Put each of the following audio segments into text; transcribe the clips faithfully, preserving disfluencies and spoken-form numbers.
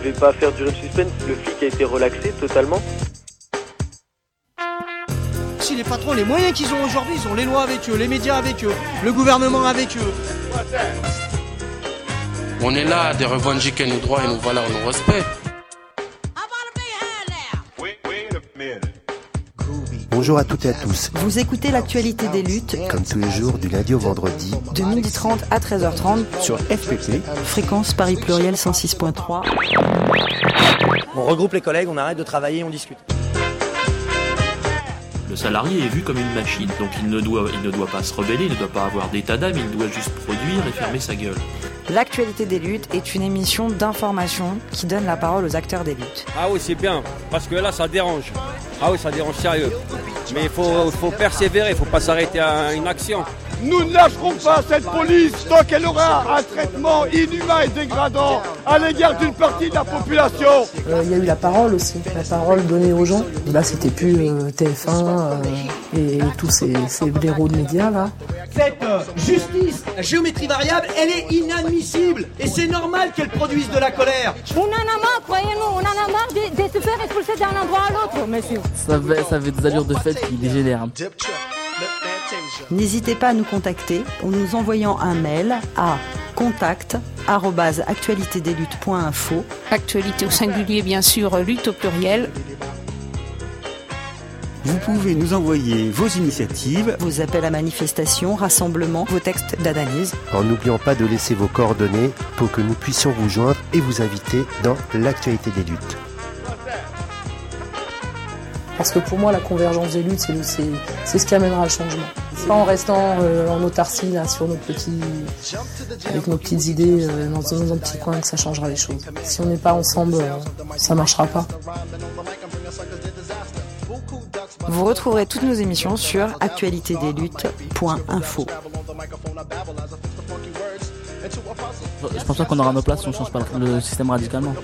devait pas faire durer le suspense, le flic a été relaxé totalement. Si les patrons, les moyens qu'ils ont aujourd'hui, ils ont les lois avec eux, les médias avec eux, le gouvernement avec eux. On est là de revendiquer nos droits et nos valeurs, nos respects. Bonjour à toutes et à tous. Vous écoutez l'actualité des luttes, comme tous les jours du lundi au vendredi, de midi trente à treize heures trente, sur F P P, fréquence Paris Pluriel cent six point trois. On regroupe les collègues, on arrête de travailler, on discute. Le salarié est vu comme une machine, donc il ne doit, il ne doit pas se rebeller, il ne doit pas avoir d'état d'âme, il doit juste produire et fermer sa gueule. L'actualité des luttes est une émission d'information qui donne la parole aux acteurs des luttes. Ah oui, c'est bien, parce que là, ça dérange. Ah oui, ça dérange sérieux. Mais il faut, faut persévérer, il ne faut pas s'arrêter à une action. Nous ne lâcherons pas cette police tant qu'elle aura un traitement inhumain et dégradant à l'égard d'une partie de la population. Il euh, y a eu la parole aussi, la parole donnée aux gens. Là, c'était plus euh, T F un euh, et, et tous ces, ces blaireaux de médias là. Cette euh, justice, la géométrie variable, elle est inadmissible et c'est normal qu'elle produise de la colère. On en a marre, croyez-nous, on en a marre de, de se faire expulser d'un endroit à l'autre, monsieur. Ça avait, ça avait des allures de fête qui dégénèrent. N'hésitez pas à nous contacter en nous envoyant un mail à contact arobase actualité des luttes point info. Actualité au singulier, bien sûr, lutte au pluriel. Vous pouvez nous envoyer vos initiatives, vos appels à manifestation, rassemblements, vos textes d'analyse. En n'oubliant pas de laisser vos coordonnées pour que nous puissions vous joindre et vous inviter dans l'actualité des luttes. Parce que pour moi, la convergence des luttes, c'est, c'est, c'est ce qui amènera le changement. Pas en restant euh, en autarcie là, sur nos petits, avec nos petites idées euh, dans, dans un petit coin que ça changera les choses. Si on n'est pas ensemble, euh, ça marchera pas. Vous retrouverez toutes nos émissions sur actualité des luttes point info. Je pense pas qu'on aura nos places si on change pas le système radicalement.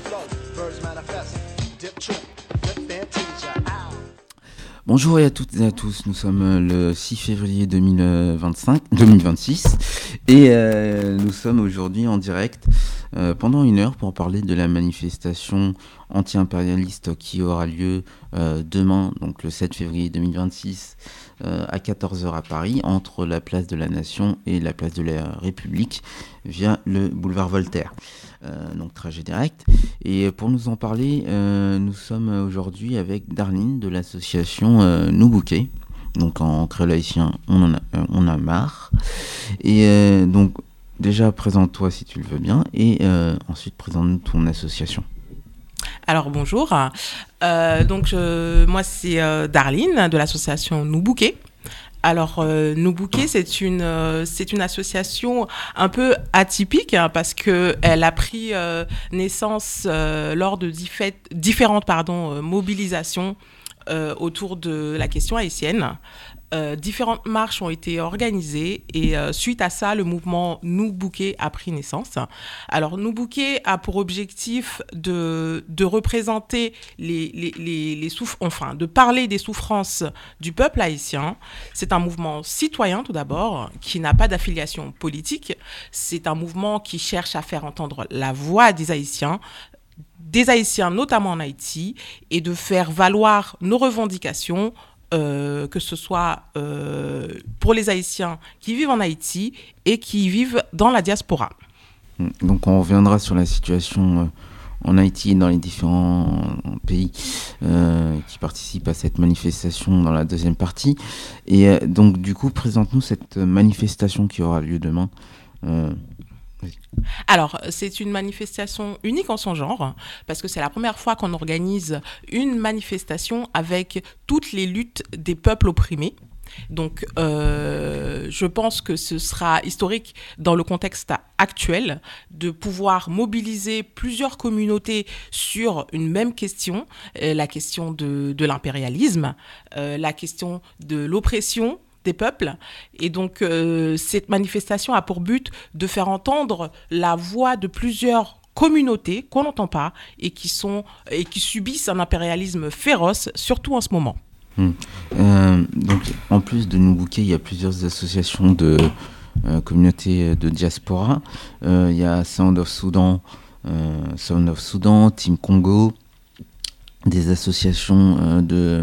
Bonjour et à toutes et à tous, nous sommes le six février deux mille vingt-cinq, deux mille vingt-six et euh, nous sommes aujourd'hui en direct euh, pendant une heure pour parler de la manifestation anti-impérialiste qui aura lieu euh, demain, donc le sept février deux mille vingt-six euh, à quatorze heures à Paris, entre la place de la Nation et la place de la République via le boulevard Voltaire. Euh, donc trajet direct. Et pour nous en parler, euh, nous sommes aujourd'hui avec Darline de l'association euh, Nous Bouquet. Donc en créole haïtien, on en a, euh, on a marre. Et euh, donc déjà présente-toi si tu le veux bien, et euh, ensuite présente-nous ton association. Alors bonjour, euh, donc je, moi c'est euh, Darline de l'association Nous Bouquet. Alors, euh, Nous Bouquet, c'est une, euh, c'est une association un peu atypique hein, parce qu'elle a pris euh, naissance euh, lors de diffé- différentes pardon, euh, mobilisations euh, autour de la question haïtienne. Euh, différentes marches ont été organisées et euh, suite à ça, le mouvement Nous Bouquet a pris naissance. Alors, Nous Bouquet a pour objectif de, de représenter les, les, les, les souff- enfin, de parler des souffrances du peuple haïtien. C'est un mouvement citoyen tout d'abord, qui n'a pas d'affiliation politique. C'est un mouvement qui cherche à faire entendre la voix des Haïtiens, des Haïtiens notamment en Haïti, et de faire valoir nos revendications. Euh, que ce soit euh, pour les Haïtiens qui vivent en Haïti et qui vivent dans la diaspora. Donc on reviendra sur la situation euh, en Haïti et dans les différents pays euh, qui participent à cette manifestation dans la deuxième partie. Et euh, donc du coup, présente-nous cette manifestation qui aura lieu demain. Euh, oui. Alors, c'est une manifestation unique en son genre, parce que c'est la première fois qu'on organise une manifestation avec toutes les luttes des peuples opprimés. Donc, euh, je pense que ce sera historique dans le contexte actuel de pouvoir mobiliser plusieurs communautés sur une même question, euh, la question de, de l'impérialisme, euh, la question de l'oppression des peuples. Et donc, euh, cette manifestation a pour but de faire entendre la voix de plusieurs communautés qu'on n'entend pas et qui, sont, et qui subissent un impérialisme féroce, surtout en ce moment. Mmh. Euh, donc, en plus de Nous Bouquet, il y a plusieurs associations de euh, communautés de diaspora. Euh, il y a Sound of Soudan, euh, Sound of Sudan, Team Congo, des associations euh, de,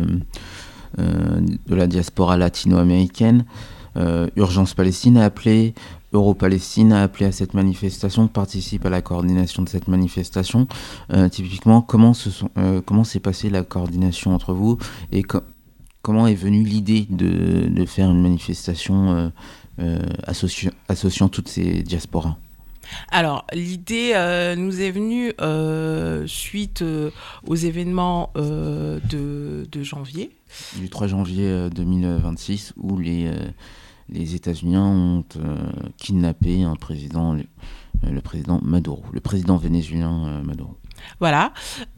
euh, de la diaspora latino-américaine. Euh, Urgence Palestine a appelé, Euro-Palestine a appelé à cette manifestation, participe à la coordination de cette manifestation. Euh, typiquement, comment, se sont, euh, comment s'est passée la coordination entre vous et co- comment est venue l'idée de, de faire une manifestation euh, euh, associ- associant toutes ces diasporas ? Alors, l'idée euh, nous est venue euh, suite euh, aux événements euh, de, de janvier. Du trois janvier euh, deux mille vingt-six, où les, euh, les États-Unis ont euh, kidnappé un président, le, le président Maduro, le président vénézuélien euh, Maduro. Voilà.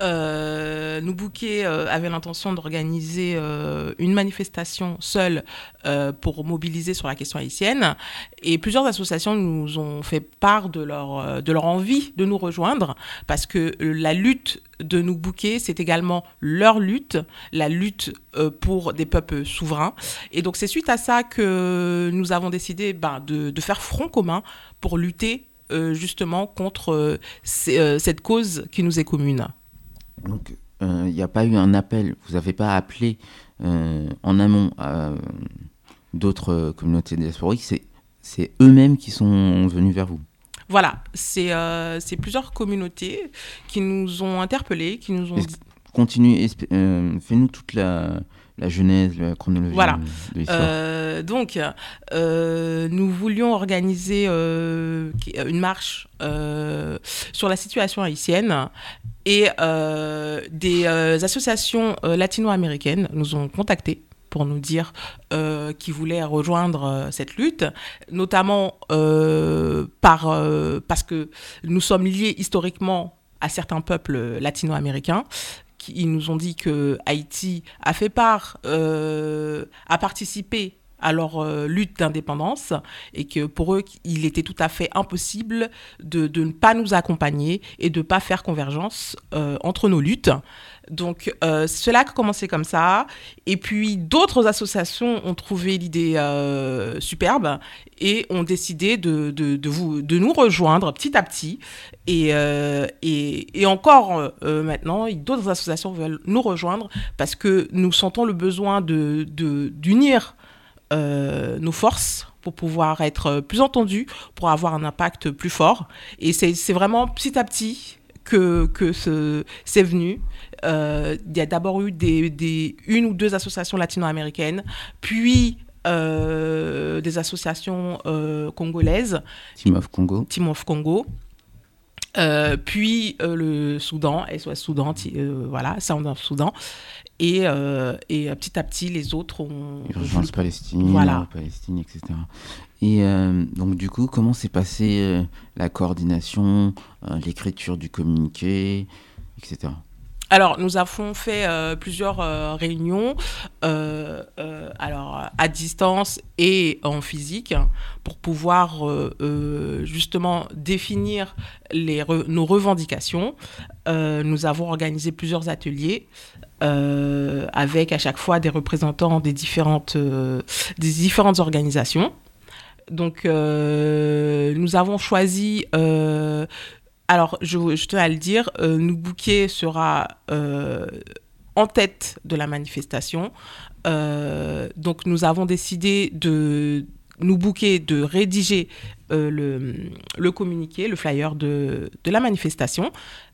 Euh, Nubuké euh, avait l'intention d'organiser euh, une manifestation seule euh, pour mobiliser sur la question haïtienne. Et plusieurs associations nous ont fait part de leur, de leur envie de nous rejoindre parce que la lutte de Nubuké, c'est également leur lutte, la lutte euh, pour des peuples souverains. Et donc, c'est suite à ça que nous avons décidé ben, de, de faire front commun pour lutter Euh, justement contre euh, c- euh, cette cause qui nous est commune. Donc, il euh, n'y a pas eu un appel, vous n'avez pas appelé euh, en amont à euh, d'autres euh, communautés diasporiques, c'est, c'est eux-mêmes qui sont venus vers vous. Voilà, c'est, euh, c'est plusieurs communautés qui nous ont interpellés, qui nous ont... Est-ce, continue, esp- euh, fais-nous toute la... la genèse, la chronologie voilà. de l'histoire. Euh, donc, euh, nous voulions organiser euh, une marche euh, sur la situation haïtienne et euh, des euh, associations euh, latino-américaines nous ont contactés pour nous dire euh, qu'ils voulaient rejoindre euh, cette lutte, notamment euh, par, euh, parce que nous sommes liés historiquement à certains peuples latino-américains. Ils nous ont dit que Haïti a fait part, euh, a participé à leur euh, lutte d'indépendance et que pour eux, il était tout à fait impossible de, de ne pas nous accompagner et de ne pas faire convergence euh, entre nos luttes. Donc, euh, cela a commencé comme ça. Et puis, d'autres associations ont trouvé l'idée euh, superbe et ont décidé de, de, de, vous, de nous rejoindre petit à petit. Et, euh, et, et encore euh, maintenant, d'autres associations veulent nous rejoindre parce que nous sentons le besoin de, de, d'unir euh, nos forces pour pouvoir être plus entendus, pour avoir un impact plus fort. Et c'est, c'est vraiment petit à petit que, que ce, c'est venu. Euh, il y a d'abord eu des, des, une ou deux associations latino-américaines, puis euh, des associations euh, congolaises. Team of Congo. Team of Congo. Euh, puis euh, le Soudan, S O S Soudan, t- euh, voilà, Sound of Soudan. Et, euh, et euh, petit à petit, les autres ont... Urgence Palestine, voilà. Palestine, et cetera. Et euh, donc, du coup, comment s'est passée euh, la coordination, euh, l'écriture du communiqué, et cetera. Alors, nous avons fait euh, plusieurs euh, réunions, euh, euh, alors à distance et en physique, pour pouvoir euh, euh, justement définir les re- nos revendications. Euh, nous avons organisé plusieurs ateliers euh, avec à chaque fois des représentants des différentes, euh, des différentes organisations. Donc, euh, nous avons choisi... Euh, Alors, je, je tiens à le dire, euh, Nubuké sera euh, en tête de la manifestation. Euh, donc, nous avons décidé de Nubuké de rédiger euh, le, le communiqué, le flyer de, de la manifestation,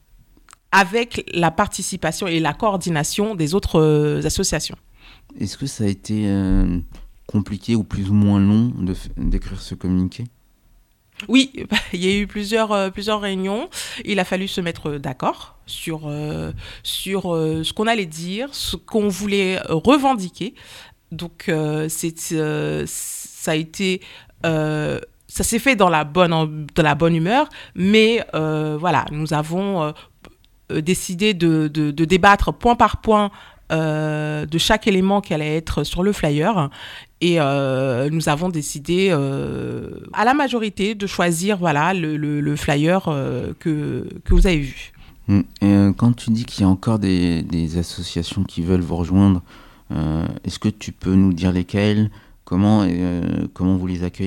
avec la participation et la coordination des autres euh, associations. Est-ce que ça a été euh, compliqué ou plus ou moins long de f- d'écrire ce communiqué ? Oui, il y a eu plusieurs, euh, plusieurs réunions. Il a fallu se mettre d'accord sur, euh, sur euh, ce qu'on allait dire, ce qu'on voulait revendiquer. Donc, euh, c'est, euh, ça a été... Euh, ça s'est fait dans la bonne, dans la bonne humeur, mais euh, voilà, nous avons euh, décidé de, de, de débattre point par point Euh, de chaque élément qui allait être sur le flyer et euh, nous avons décidé euh, à la majorité de choisir voilà, le, le, le flyer euh, que, que vous avez vu. Mmh. Et, euh, quand tu dis qu'il y a encore des, des associations qui veulent vous rejoindre, euh, est-ce que tu peux nous dire lesquelles, comment, euh, comment vous les accueillez ?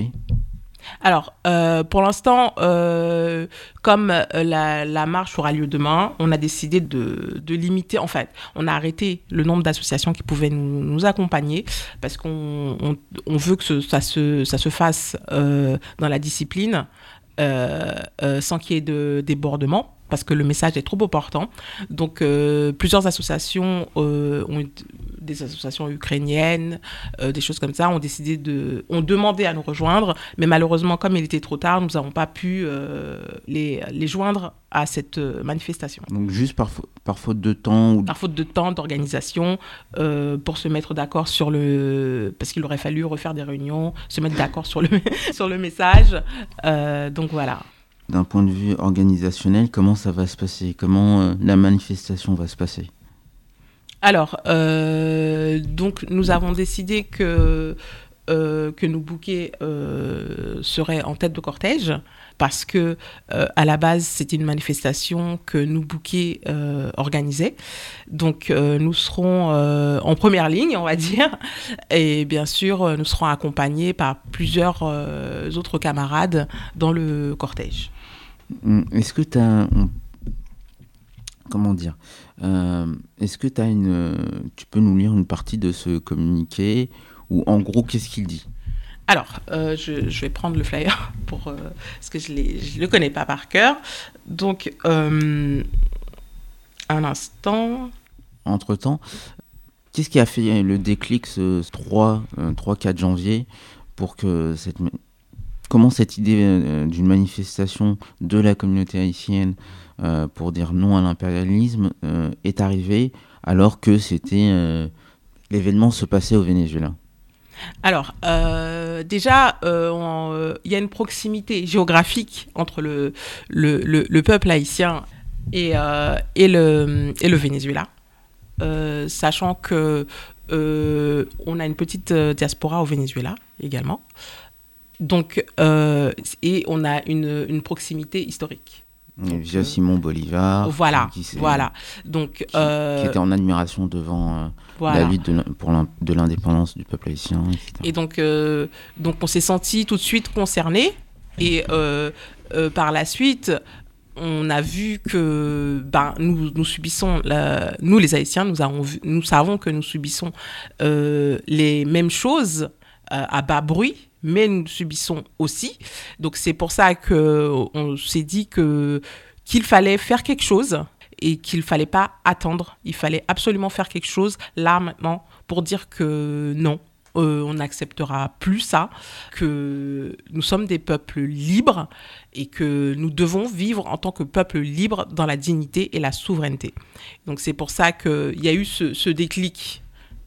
Alors, euh, pour l'instant, euh, comme la, la marche aura lieu demain, on a décidé de, de limiter, en fait, on a arrêté le nombre d'associations qui pouvaient nous, nous accompagner parce qu'on on, on veut que ce, ça, se, ça se fasse euh, dans la discipline euh, euh, sans qu'il y ait de débordement, parce que le message est trop important. Donc, euh, plusieurs associations, euh, ont, des associations ukrainiennes, euh, des choses comme ça, ont décidé de, ont demandé à nous rejoindre, mais malheureusement, comme il était trop tard, nous n'avons pas pu euh, les, les joindre à cette manifestation. Donc, juste par, par faute de temps ou... Par faute de temps, d'organisation, euh, pour se mettre d'accord sur le... Parce qu'il aurait fallu refaire des réunions, se mettre d'accord sur le, sur le message. Euh, donc, voilà. D'un point de vue organisationnel, comment ça va se passer ? Comment euh, la manifestation va se passer ? Alors, euh, donc nous avons décidé que, euh, que Nous Bouquer euh, serait en tête de cortège parce que euh, à la base c'était une manifestation que Nous Bouquer euh, organisait. Donc euh, nous serons euh, en première ligne, on va dire, et bien sûr nous serons accompagnés par plusieurs euh, autres camarades dans le cortège. Est-ce que tu as... Comment dire euh, Est-ce que tu as une... Tu peux nous lire une partie de ce communiqué ou en gros, qu'est-ce qu'il dit ? Alors, euh, je, je vais prendre le flyer pour, euh, parce que je ne le connais pas par cœur. Donc, euh, un instant. Entre-temps, qu'est-ce qui a fait le déclic ce trois quatre janvier pour que cette... Comment cette idée euh, d'une manifestation de la communauté haïtienne euh, pour dire non à l'impérialisme euh, est arrivée alors que c'était euh, l'événement se passait au Venezuela ? Alors, euh, déjà, il euh, euh, y a une proximité géographique entre le, le, le, le peuple haïtien et, euh, et, le, et le Venezuela, euh, sachant que euh, on a une petite diaspora au Venezuela également. Donc, euh, et on a une, une proximité historique. Donc, via Simon Bolivar. Voilà, qui voilà. Donc, qui, euh, qui était en admiration devant euh, voilà. la lutte de, pour l'in, de l'indépendance du peuple haïtien, et cetera. Et donc, euh, donc, on s'est senti tout de suite concernés. Et euh, euh, par la suite, on a vu que ben, nous, nous subissons, la, nous les Haïtiens, nous, avons vu, nous savons que nous subissons euh, les mêmes choses euh, à bas bruit, mais nous subissons aussi. Donc c'est pour ça qu'on s'est dit que, qu'il fallait faire quelque chose et qu'il ne fallait pas attendre. Il fallait absolument faire quelque chose là, maintenant, pour dire que non, euh, on n'acceptera plus ça, que nous sommes des peuples libres et que nous devons vivre en tant que peuple libre dans la dignité et la souveraineté. Donc c'est pour ça qu'il y a eu ce, ce déclic.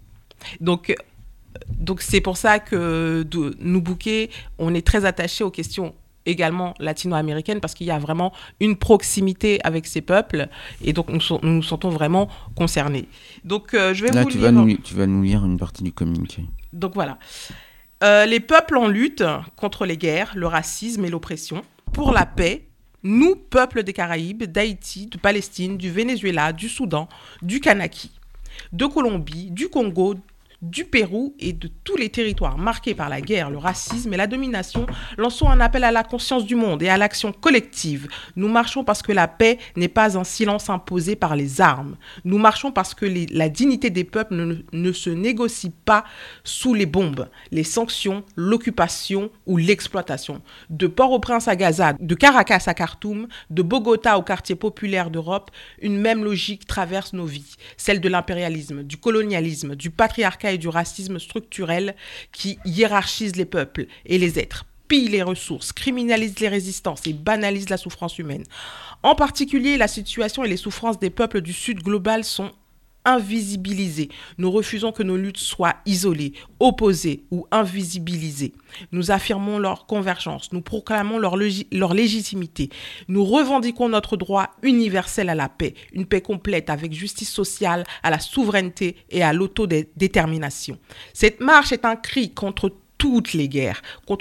Donc... Donc c'est pour ça que de, Nous Bouquer, on est très attachés aux questions également latino-américaines parce qu'il y a vraiment une proximité avec ces peuples et donc nous, nous nous sentons vraiment concernés. Donc euh, je vais Là, vous tu lire... Vas nous, tu vas nous lire une partie du communiqué. Donc voilà. Euh, les peuples en lutte contre les guerres, le racisme et l'oppression, pour la paix, nous, peuples des Caraïbes, d'Haïti, de Palestine, du Venezuela, du Soudan, du Kanaki, de Colombie, du Congo, du Pérou et de tous les territoires marqués par la guerre, le racisme et la domination, lançons un appel à la conscience du monde et à l'action collective. Nous marchons parce que la paix n'est pas un silence imposé par les armes. Nous marchons parce que les, la dignité des peuples ne, ne se négocie pas sous les bombes, les sanctions, l'occupation ou l'exploitation. De Port-au-Prince à Gaza, de Caracas à Khartoum, de Bogota aux quartiers populaires d'Europe, une même logique traverse nos vies, celle de l'impérialisme, du colonialisme, du patriarcat et du racisme structurel qui hiérarchise les peuples et les êtres, pille les ressources, criminalise les résistances et banalise la souffrance humaine. En particulier, la situation et les souffrances des peuples du Sud global sont invisibilisées. Nous refusons que nos luttes soient isolées, opposées ou invisibilisées. Nous affirmons leur convergence, nous proclamons leur, logi- leur légitimité. Nous revendiquons notre droit universel à la paix, une paix complète avec justice sociale, à la souveraineté et à l'autodétermination. Cette marche est un cri contre toutes les guerres, contre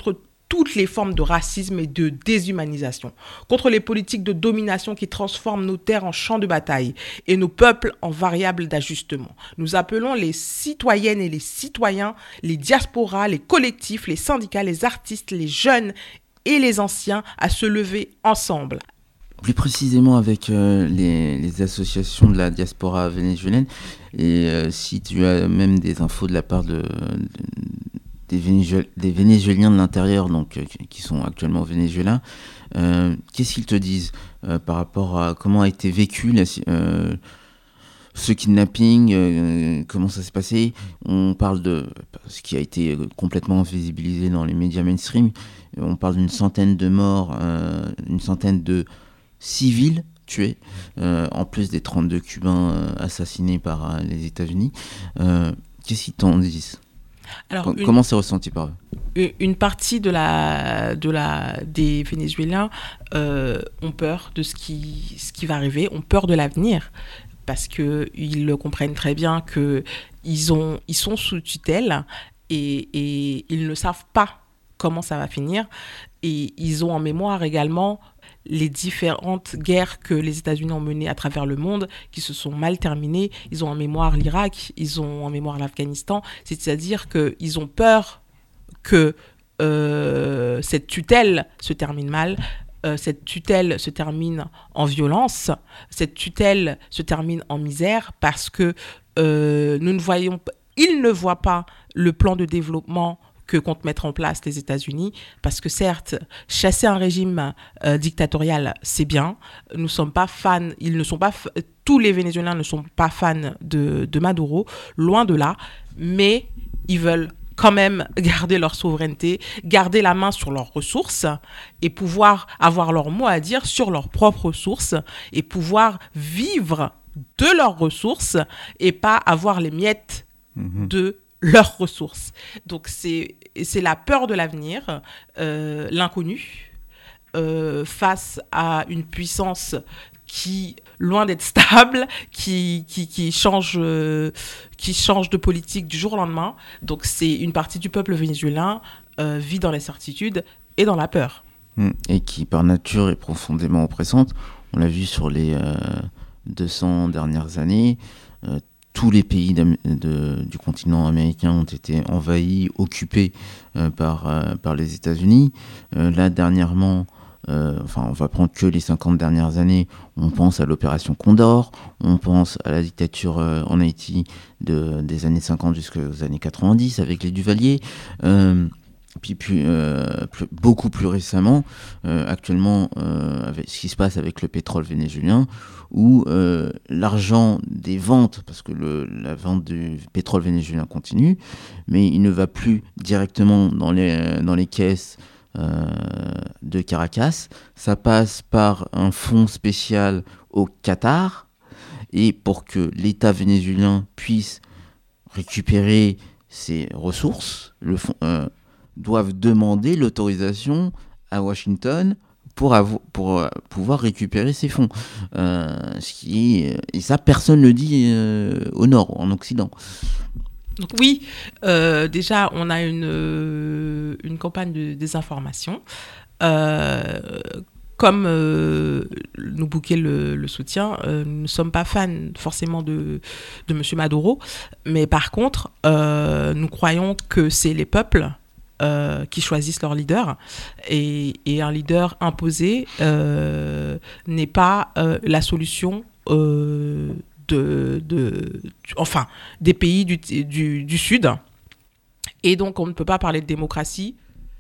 toutes les formes de racisme et de déshumanisation, contre les politiques de domination qui transforment nos terres en champs de bataille et nos peuples en variables d'ajustement. Nous appelons les citoyennes et les citoyens, les diasporas, les collectifs, les syndicats, les artistes, les jeunes et les anciens à se lever ensemble. Plus précisément avec euh, les, les associations de la diaspora vénézuélienne, et euh, si tu as même des infos de la part de... de Des, Vénézué- des Vénézuéliens de l'intérieur, donc euh, qui sont actuellement vénézuéliens, euh, qu'est-ce qu'ils te disent euh, par rapport à comment a été vécu la, euh, ce kidnapping, euh, comment ça s'est passé? On parle de ce qui a été complètement visibilisé dans les médias mainstream. On parle d'une centaine de morts, euh, une centaine de civils tués, euh, en plus des trente-deux Cubains euh, assassinés par euh, les États-Unis. Euh, qu'est-ce qu'ils t'en disent? Alors, une, comment c'est ressenti par eux? Une partie de la, de la, des Vénézuéliens euh, ont peur de ce qui, ce qui va arriver, ont peur de l'avenir, parce qu'ils comprennent très bien qu'ils ont, ils sont sous tutelle et, et ils ne savent pas comment ça va finir. Et ils ont en mémoire également les différentes guerres que les États-Unis ont menées à travers le monde, qui se sont mal terminées. Ils ont en mémoire l'Irak, ils ont en mémoire l'Afghanistan. C'est-à-dire qu'ils ont peur que euh, cette tutelle se termine mal, euh, cette tutelle se termine en violence, cette tutelle se termine en misère, parce que euh, nous ne voyons, ils ne voient pas le plan de développement que comptent mettre en place les États-Unis, parce que certes, chasser un régime euh, dictatorial, c'est bien. Nous sommes pas fans, ils ne sont pas, f- tous les Vénézuéliens ne sont pas fans de, de Maduro, loin de là, mais ils veulent quand même garder leur souveraineté, garder la main sur leurs ressources et pouvoir avoir leur mot à dire sur leurs propres ressources et pouvoir vivre de leurs ressources et pas avoir les miettes mmh. de leurs ressources. Donc c'est, c'est la peur de l'avenir, euh, l'inconnu, euh, face à une puissance qui, loin d'être stable, qui, qui, qui, change, euh, qui change de politique du jour au lendemain. Donc c'est une partie du peuple vénézuélien euh, vit dans l'incertitude et dans la peur. Et qui par nature est profondément oppressante. On l'a vu sur les euh, deux cents dernières années. Euh, Tous les pays de, du continent américain ont été envahis, occupés euh, par, euh, par les États-Unis. Euh, là, dernièrement, euh, enfin, on va prendre que les cinquante dernières années, on pense à l'opération Condor, on pense à la dictature euh, en Haïti de, des années cinquante jusqu'aux années quatre-vingt-dix avec les Duvalier. Euh, Puis, puis euh, plus, beaucoup plus récemment, euh, actuellement, euh, avec ce qui se passe avec le pétrole vénézuélien, où euh, l'argent des ventes, parce que le, la vente du pétrole vénézuélien continue, mais il ne va plus directement dans les, dans les caisses euh, de Caracas, ça passe par un fonds spécial au Qatar, et pour que l'État vénézuélien puisse récupérer ses ressources, le fonds... Euh, doivent demander l'autorisation à Washington pour, avo- pour euh, pouvoir récupérer ces fonds. Euh, ce qui est, et ça, personne ne le dit euh, au Nord, en Occident. Donc oui, euh, déjà, on a une, euh, une campagne de désinformation. Euh, comme euh, nous bouquet le, le soutien, euh, nous ne sommes pas fans forcément de, de M. Maduro, mais par contre, euh, nous croyons que c'est les peuples Euh, qui choisissent leur leader, et, et un leader imposé euh, n'est pas euh, la solution euh, de, de, du, enfin, des pays du, du, du Sud. Et donc on ne peut pas parler de démocratie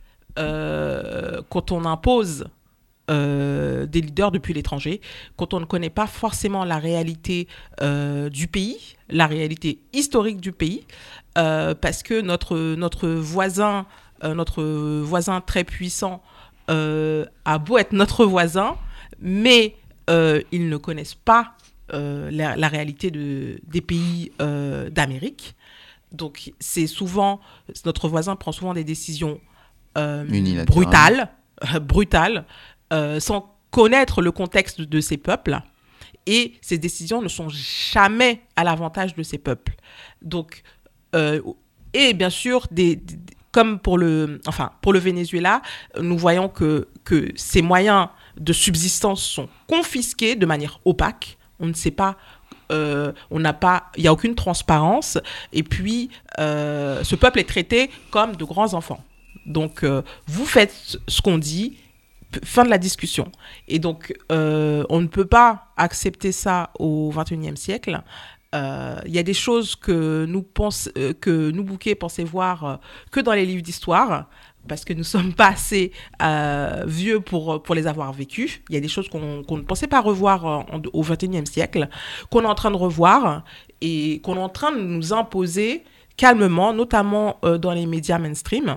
euh, quand on impose euh, des leaders depuis l'étranger, quand on ne connaît pas forcément la réalité euh, du pays, la réalité historique du pays, euh, parce que notre, notre voisin Euh, notre voisin très puissant euh, a beau être notre voisin, mais euh, ils ne connaissent pas euh, la, la réalité de, des pays euh, d'Amérique. Donc, c'est souvent, notre voisin prend souvent des décisions euh, brutales, euh, brutales euh, sans connaître le contexte de ces peuples. Et ces décisions ne sont jamais à l'avantage de ces peuples. Donc, euh, et bien sûr, des, des comme pour le, enfin, pour le Venezuela, nous voyons que, que ces moyens de subsistance sont confisqués de manière opaque. On ne sait pas, euh, on n'a pas, il n'y a aucune transparence. Et puis, euh, ce peuple est traité comme de grands enfants. Donc, euh, vous faites ce qu'on dit, fin de la discussion. Et donc, euh, on ne peut pas accepter ça au vingt et unième siècle. Il euh, y a des choses que nous, pense, euh, que nous Bouquet, pensait voir euh, que dans les livres d'histoire, parce que nous ne sommes pas assez euh, vieux pour, pour les avoir vécues. Il y a des choses qu'on, qu'on ne pensait pas revoir en, en, au vingt et unième siècle, qu'on est en train de revoir et qu'on est en train de nous imposer calmement, notamment euh, dans les médias mainstream.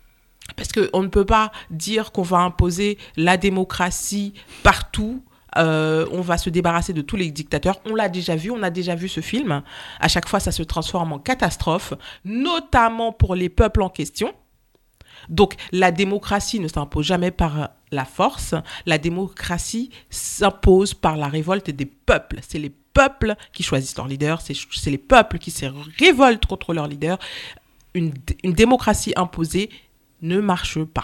Parce qu'on ne peut pas dire qu'on va imposer la démocratie partout. Euh, on va se débarrasser de tous les dictateurs. On l'a déjà vu, on a déjà vu ce film. À chaque fois, ça se transforme en catastrophe, notamment pour les peuples en question. Donc, la démocratie ne s'impose jamais par la force. La démocratie s'impose par la révolte des peuples. C'est les peuples qui choisissent leurs leaders. C'est, c'est les peuples qui se révoltent contre leurs leaders. Une, une démocratie imposée ne marche pas.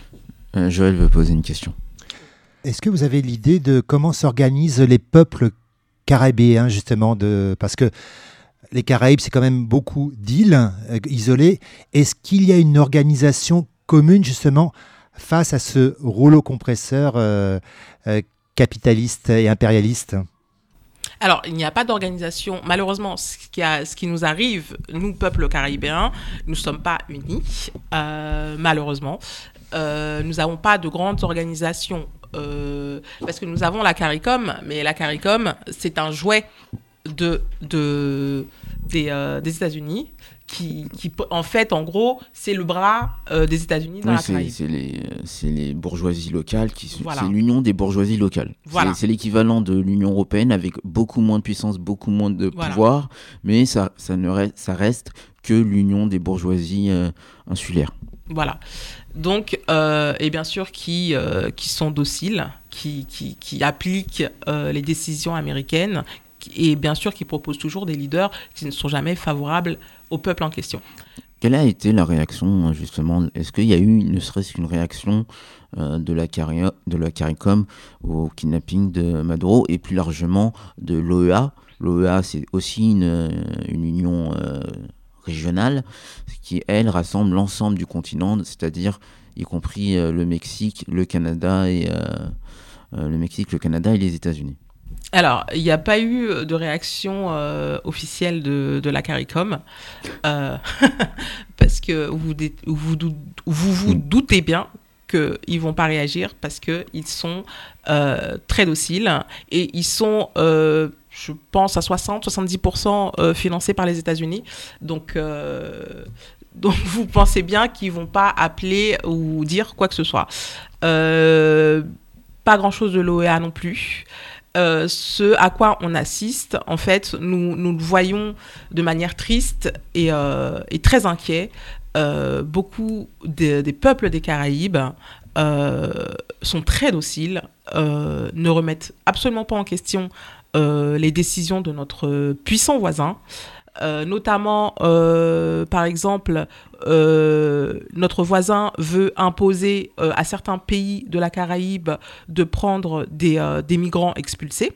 Euh, Joël veut poser une question. Est-ce que vous avez l'idée de comment s'organisent les peuples caribéens, justement, de... parce que les Caraïbes, c'est quand même beaucoup d'îles euh, isolées. Est-ce qu'il y a une organisation commune, justement, face à ce rouleau compresseur euh, euh, capitaliste et impérialiste ? Alors, il n'y a pas d'organisation. Malheureusement, ce qui, a, ce qui nous arrive, nous, peuple caribéen, nous ne sommes pas unis, euh, malheureusement. Euh, nous n'avons pas de grandes organisations. Euh, parce que nous avons la CARICOM, mais la CARICOM, c'est un jouet de, de, des, euh, des États-Unis qui, qui, en fait, en gros, c'est le bras euh, des États-Unis dans oui, la c'est, Caraïbe. C'est les, c'est les bourgeoisies locales, qui, voilà. C'est l'union des bourgeoisies locales. Voilà. C'est, c'est l'équivalent de l'Union européenne avec beaucoup moins de puissance, beaucoup moins de voilà. pouvoir, mais ça, ça, ne reste, ça reste que l'union des bourgeoisies euh, insulaires. Voilà. Donc, euh, et bien sûr, qui, euh, qui sont dociles, qui, qui, qui appliquent euh, les décisions américaines et bien sûr qui proposent toujours des leaders qui ne sont jamais favorables au peuple en question. Quelle a été la réaction, justement ? Est-ce qu'il y a eu, ne serait-ce qu'une réaction euh, de, la Cari- de la CARICOM au kidnapping de Maduro et plus largement de l'O E A ? L'O E A, c'est aussi une, une union euh, régionale qui, elle, rassemble l'ensemble du continent, c'est-à-dire y compris euh, le Mexique, le Canada et euh, euh, le Mexique, le Canada et les États-Unis. Alors, il n'y a pas eu de réaction euh, officielle de, de la CARICOM, euh, parce que vous vous, vous, vous, vous doutez bien qu'ils ne vont pas réagir, parce qu'ils sont euh, très dociles, et ils sont, euh, je pense, à soixante à soixante-dix pour cent euh, financés par les États-Unis. Donc, euh, donc, vous pensez bien qu'ils ne vont pas appeler ou dire quoi que ce soit. Euh, pas grand-chose de l'O E A non plus. Euh, ce à quoi on assiste, en fait, nous, nous le voyons de manière triste et, euh, et très inquiet. Euh, beaucoup des, des peuples des Caraïbes euh, sont très dociles, euh, ne remettent absolument pas en question euh, les décisions de notre puissant voisin. Euh, notamment, euh, par exemple, euh, notre voisin veut imposer euh, à certains pays de la Caraïbe de prendre des, euh, des migrants expulsés,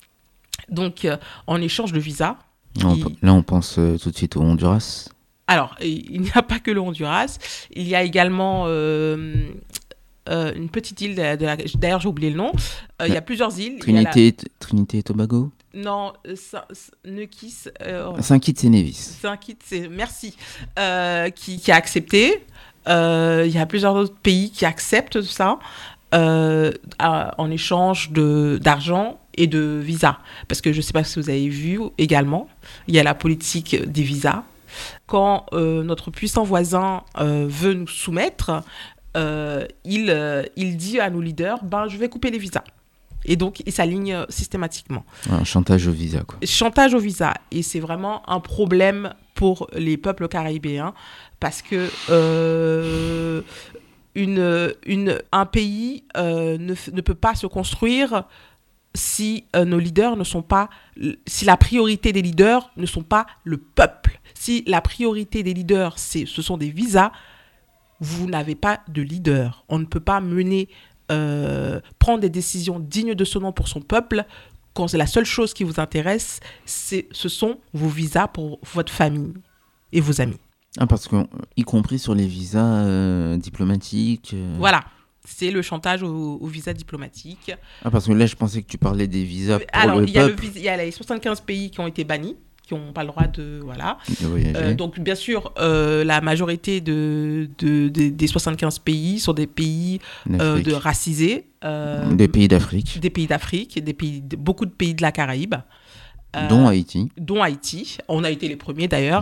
donc euh, en échange de visas. Là, qui... on, là, on pense euh, tout de suite au Honduras. Alors, il n'y a pas que le Honduras, il y a également... Euh, Euh, une petite île, de la, de la, d'ailleurs j'ai oublié le nom, euh, il y a plusieurs îles. Trinité, il y a la... Trinité et Tobago Non, euh, Neukis. Euh, oh Saint-Kitts et Nevis. Saint-Kitts, c'est, merci. Euh, qui, qui a accepté. Euh, il y a plusieurs autres pays qui acceptent ça euh, à, en échange de, d'argent et de visas. Parce que je ne sais pas si vous avez vu également, il y a la politique des visas. Quand euh, notre puissant voisin euh, veut nous soumettre, Euh, il, euh, il dit à nos leaders, ben, je vais couper les visas. Et donc, il s'aligne systématiquement. Un chantage au visa, quoi. Chantage au visa. Et c'est vraiment un problème pour les peuples caribéens parce que euh, une, une, un pays euh, ne, ne peut pas se construire si euh, nos leaders ne sont pas... Si la priorité des leaders ne sont pas le peuple. Si la priorité des leaders, c'est, ce sont des visas, vous n'avez pas de leader. On ne peut pas mener, euh, prendre des décisions dignes de ce nom pour son peuple quand c'est la seule chose qui vous intéresse, c'est, ce sont vos visas pour votre famille et vos amis. Ah, parce que, y compris sur les visas euh, diplomatiques. Euh... Voilà, c'est le chantage au, au visa diplomatique. Ah, parce que là, je pensais que tu parlais des visas pour Alors, le il y a peuple. le, il y a les soixante-quinze pays qui ont été bannis, qui n'ont pas le droit de voilà. De voyager. Euh, donc bien sûr, euh, la majorité de, de, de des soixante-quinze pays sont des pays euh, de racisés. Euh, des pays d'Afrique. Des pays d'Afrique, des pays, de, beaucoup de pays de la Caraïbe. Euh, dont Haïti. Dont Haïti. On a été les premiers d'ailleurs.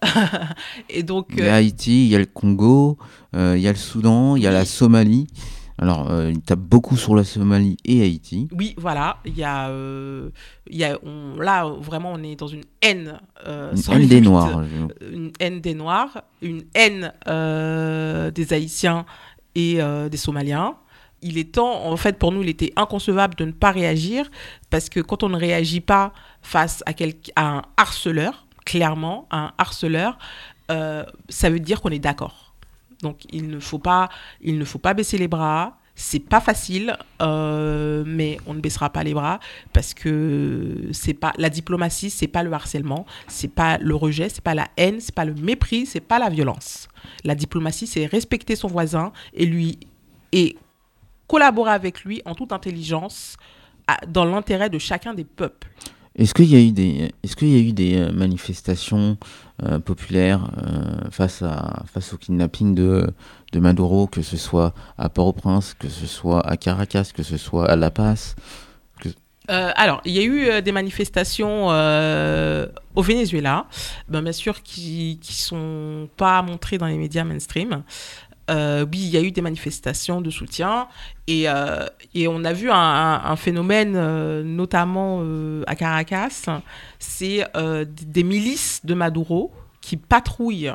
Et donc. Il y a Haïti, il y a le Congo, euh, il y a le Soudan, il y a la Somalie. Alors, euh, il tape beaucoup sur la Somalie et Haïti. Oui, voilà. Il y a, euh, il y a on, là, vraiment, on est dans une haine. Euh, une haine des Noirs. Une haine des Noirs, une haine euh, des Haïtiens et euh, des Somaliens. Il est temps, en fait, pour nous, il était inconcevable de ne pas réagir parce que quand on ne réagit pas face à, quel, à un harceleur, clairement, à un harceleur, euh, ça veut dire qu'on est d'accord. Donc, il ne faut pas, il ne faut pas baisser les bras. C'est pas facile, euh, mais on ne baissera pas les bras parce que c'est pas la diplomatie, c'est pas le harcèlement, c'est pas le rejet, c'est pas la haine, c'est pas le mépris, c'est pas la violence. La diplomatie, c'est respecter son voisin et lui et collaborer avec lui en toute intelligence à, dans l'intérêt de chacun des peuples. Est-ce qu'il y a eu des, est-ce qu'il y a eu des manifestations euh, populaires euh, face, à, face au kidnapping de, de Maduro, que ce soit à Port-au-Prince, que ce soit à Caracas, que ce soit à La Paz que... euh, Alors, il y a eu euh, des manifestations euh, au Venezuela, ben, bien sûr, qui ne sont pas montrées dans les médias mainstream. Euh, oui, il y a eu des manifestations de soutien et, euh, et on a vu un, un, un phénomène, euh, notamment euh, à Caracas, c'est euh, des milices de Maduro qui patrouillent.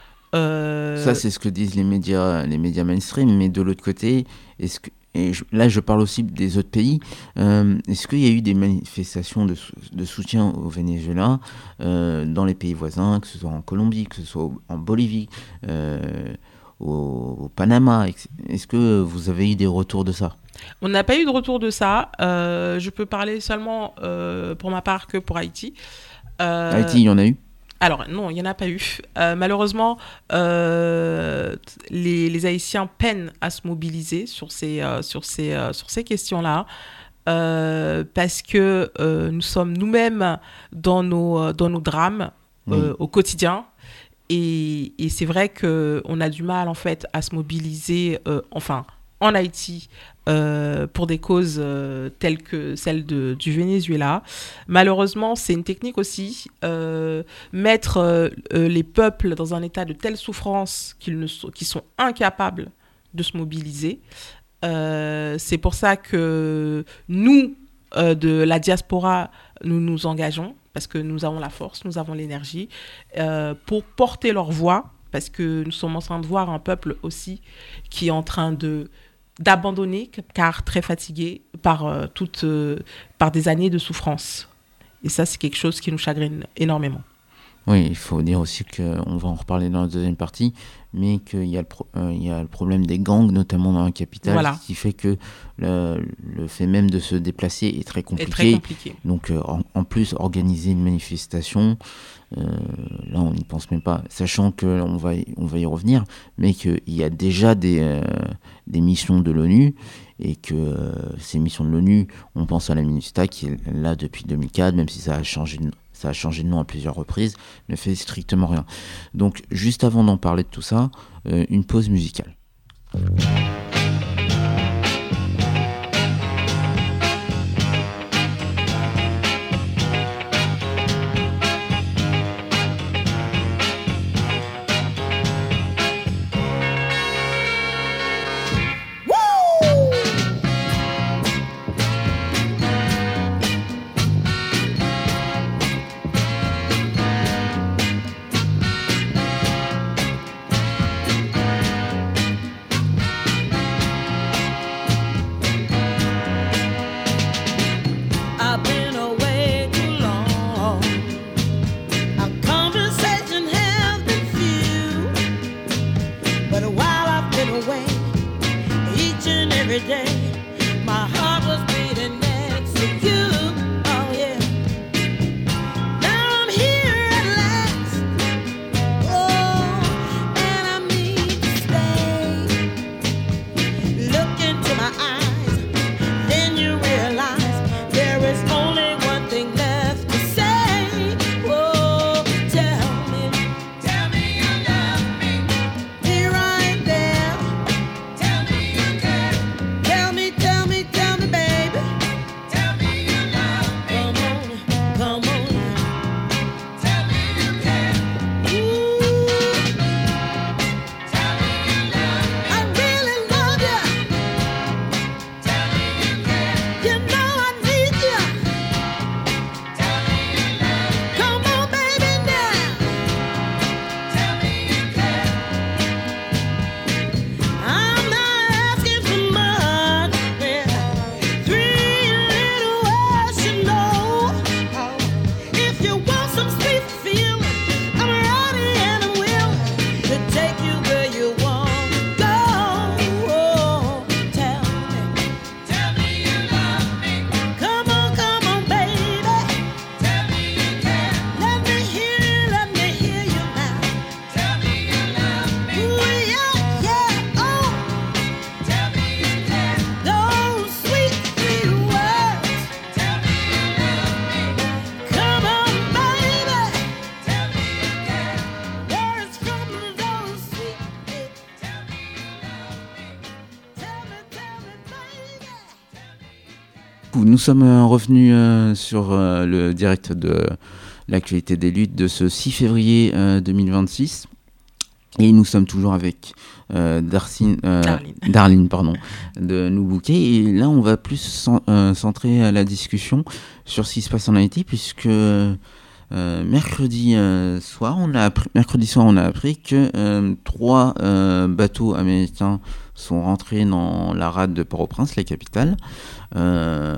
Euh... Ça, c'est ce que disent les médias, les médias mainstream, mais de l'autre côté, est-ce que, et je, là je parle aussi des autres pays, euh, est-ce qu'il y a eu des manifestations de, de soutien au Venezuela euh, dans les pays voisins, que ce soit en Colombie, que ce soit en Bolivie euh, Au, au Panama, est-ce que vous avez eu des retours de ça? On n'a pas eu de retour de ça. Euh, je peux parler seulement euh, pour ma part que pour Haïti. Euh, Haïti, il y en a eu? Alors non, il n'y en a pas eu. Euh, malheureusement, euh, les, les Haïtiens peinent à se mobiliser sur ces, euh, sur ces, euh, sur ces questions-là. Euh, parce que euh, nous sommes nous-mêmes dans nos, dans nos drames euh, oui. au quotidien. Et, et c'est vrai qu'on a du mal, en fait, à se mobiliser, euh, enfin, en Haïti, euh, pour des causes euh, telles que celle de, du Venezuela. Malheureusement, c'est une technique aussi, euh, mettre euh, les peuples dans un état de telle souffrance qu'ils, ne sont, qu'ils sont incapables de se mobiliser. Euh, c'est pour ça que nous, euh, de la diaspora, nous nous engageons, parce que nous avons la force, nous avons l'énergie, euh, pour porter leur voix, parce que nous sommes en train de voir un peuple aussi qui est en train de, d'abandonner, car très fatigué par, euh, toutes, euh, par des années de souffrance. Et ça, c'est quelque chose qui nous chagrine énormément. Oui, il faut dire aussi qu'on va en reparler dans la deuxième partie, mais qu'il y a le, pro- euh, il y a le problème des gangs, notamment dans la capitale, voilà. qui fait que le, le fait même de se déplacer est très compliqué. Est très compliqué. Donc euh, en, en plus, organiser une manifestation, euh, là on n'y pense même pas, sachant qu'on va, y, on va y revenir, mais qu'il y a déjà des, euh, des missions de l'ONU, et que euh, ces missions de l'ONU, on pense à la MINUSTAH qui est là depuis deux mille quatre, même si ça a changé de ça a changé de nom à plusieurs reprises, ne fait strictement rien. Donc, juste avant d'en parler de tout ça, euh, une pause musicale. Nous sommes euh, revenus euh, sur euh, le direct de l'actualité des luttes de ce six février euh, deux mille vingt-six. Et nous sommes toujours avec euh, Darcine, euh, Darline. Darline pardon, de Nous Bouquet. Et là, on va plus cent, euh, centrer la discussion sur ce qui se passe en Haïti, puisque euh, mercredi euh, soir, on a appris, mercredi soir, on a appris que euh, trois euh, bateaux américains sont rentrés dans la rade de Port-au-Prince, la capitale, euh,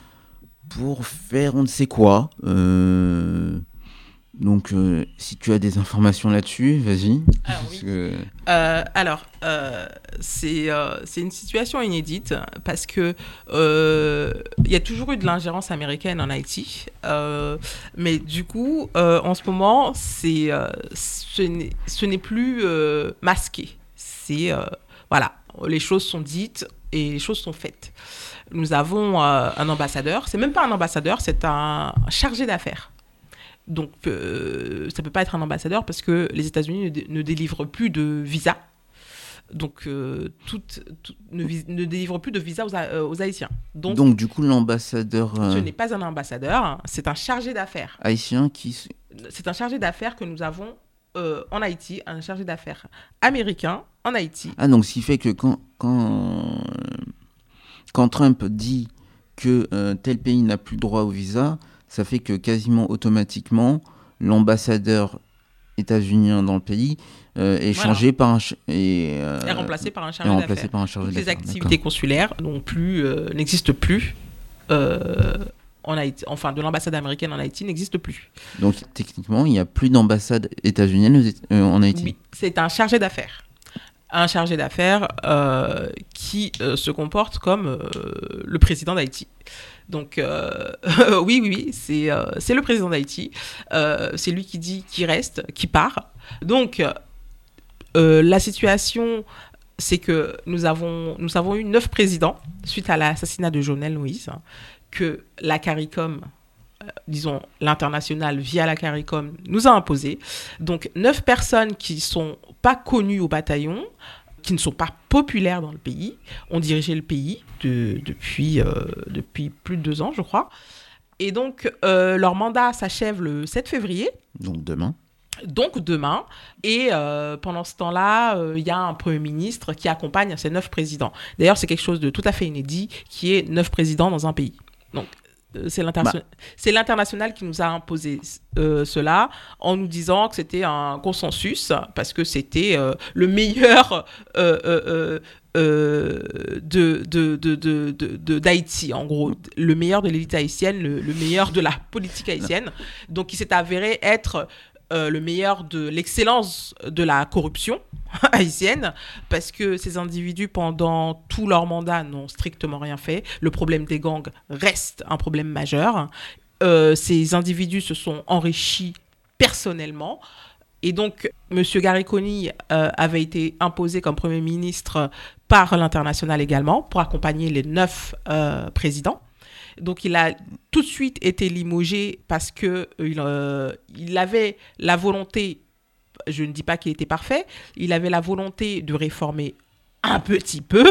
pour faire on ne sait quoi. Euh, Donc, euh, si tu as des informations là-dessus, vas-y. Alors, oui. que... euh, alors euh, c'est, euh, c'est une situation inédite parce que euh, y a toujours eu de l'ingérence américaine en Haïti. Euh, mais du coup, euh, en ce moment, c'est, euh, ce, n'est, ce n'est plus euh, masqué. C'est, euh, voilà, les choses sont dites et les choses sont faites. Nous avons euh, un ambassadeur. C'est même pas un ambassadeur, c'est un chargé d'affaires. Donc, euh, ça ne peut pas être un ambassadeur parce que les États-Unis ne, dé- ne délivrent plus de visa. Donc, euh, tout, tout, ne, vis- ne délivrent plus de visa aux, euh, aux Haïtiens. Donc, Donc, du coup, l'ambassadeur... Euh... ce n'est pas un ambassadeur, c'est un chargé d'affaires. Haïtien qui... C'est un chargé d'affaires que nous avons euh, en Haïti, un chargé d'affaires américain en Haïti. Ah, donc, ce qui fait que quand, quand, quand Trump dit que euh, tel pays n'a plus droit au visa... ça fait que quasiment automatiquement, l'ambassadeur états-unien dans le pays euh, est voilà. changé par un ch- et, euh, est remplacé par un chargé est remplacé d'affaires. Par un chargé Toutes d'affaires. les activités D'accord. consulaires non plus, euh, n'existent plus. Euh, en Haïti, enfin, de l'ambassade américaine en Haïti n'existe plus. Donc, techniquement, il n'y a plus d'ambassade états-unienne euh, en Haïti. Oui, c'est un chargé d'affaires. Un chargé d'affaires euh, qui euh, se comporte comme euh, le président d'Haïti. Donc, euh, oui, oui, oui, c'est, euh, c'est le président d'Haïti. Euh, c'est lui qui dit qui reste, qui part. Donc, euh, la situation, c'est que nous avons, nous avons eu neuf présidents suite à l'assassinat de Jovenel Moïse, hein, que la CARICOM, euh, disons l'international via la CARICOM, nous a imposé. Donc, neuf personnes qui ne sont pas connues au bataillon, qui ne sont pas populaires dans le pays, ont dirigé le pays de, depuis, euh, depuis plus de deux ans, je crois. Et donc, euh, leur mandat s'achève le sept février. Donc demain. Donc demain. Et euh, pendant ce temps-là, il euh, y a un Premier ministre qui accompagne ces neuf présidents. D'ailleurs, c'est quelque chose de tout à fait inédit, qui est neuf présidents dans un pays. Donc, C'est, l'interna- bah. c'est l'international qui nous a imposé euh, cela en nous disant que c'était un consensus parce que c'était euh, le meilleur euh, euh, euh, de, de, de, de, de, de, d'Haïti, en gros. Le meilleur de l'élite haïtienne, le, le meilleur de la politique haïtienne. Non. Donc, il s'est avéré être... Euh, le meilleur de l'excellence de la corruption haïtienne, parce que ces individus, pendant tout leur mandat, n'ont strictement rien fait. Le problème des gangs reste un problème majeur. Euh, ces individus se sont enrichis personnellement. Et donc, M. Gariconi euh, avait été imposé comme Premier ministre par l'international également, pour accompagner les neuf euh, présidents. Donc, il a tout de suite été limogé parce qu'il euh, il avait la volonté, je ne dis pas qu'il était parfait, il avait la volonté de réformer un petit peu.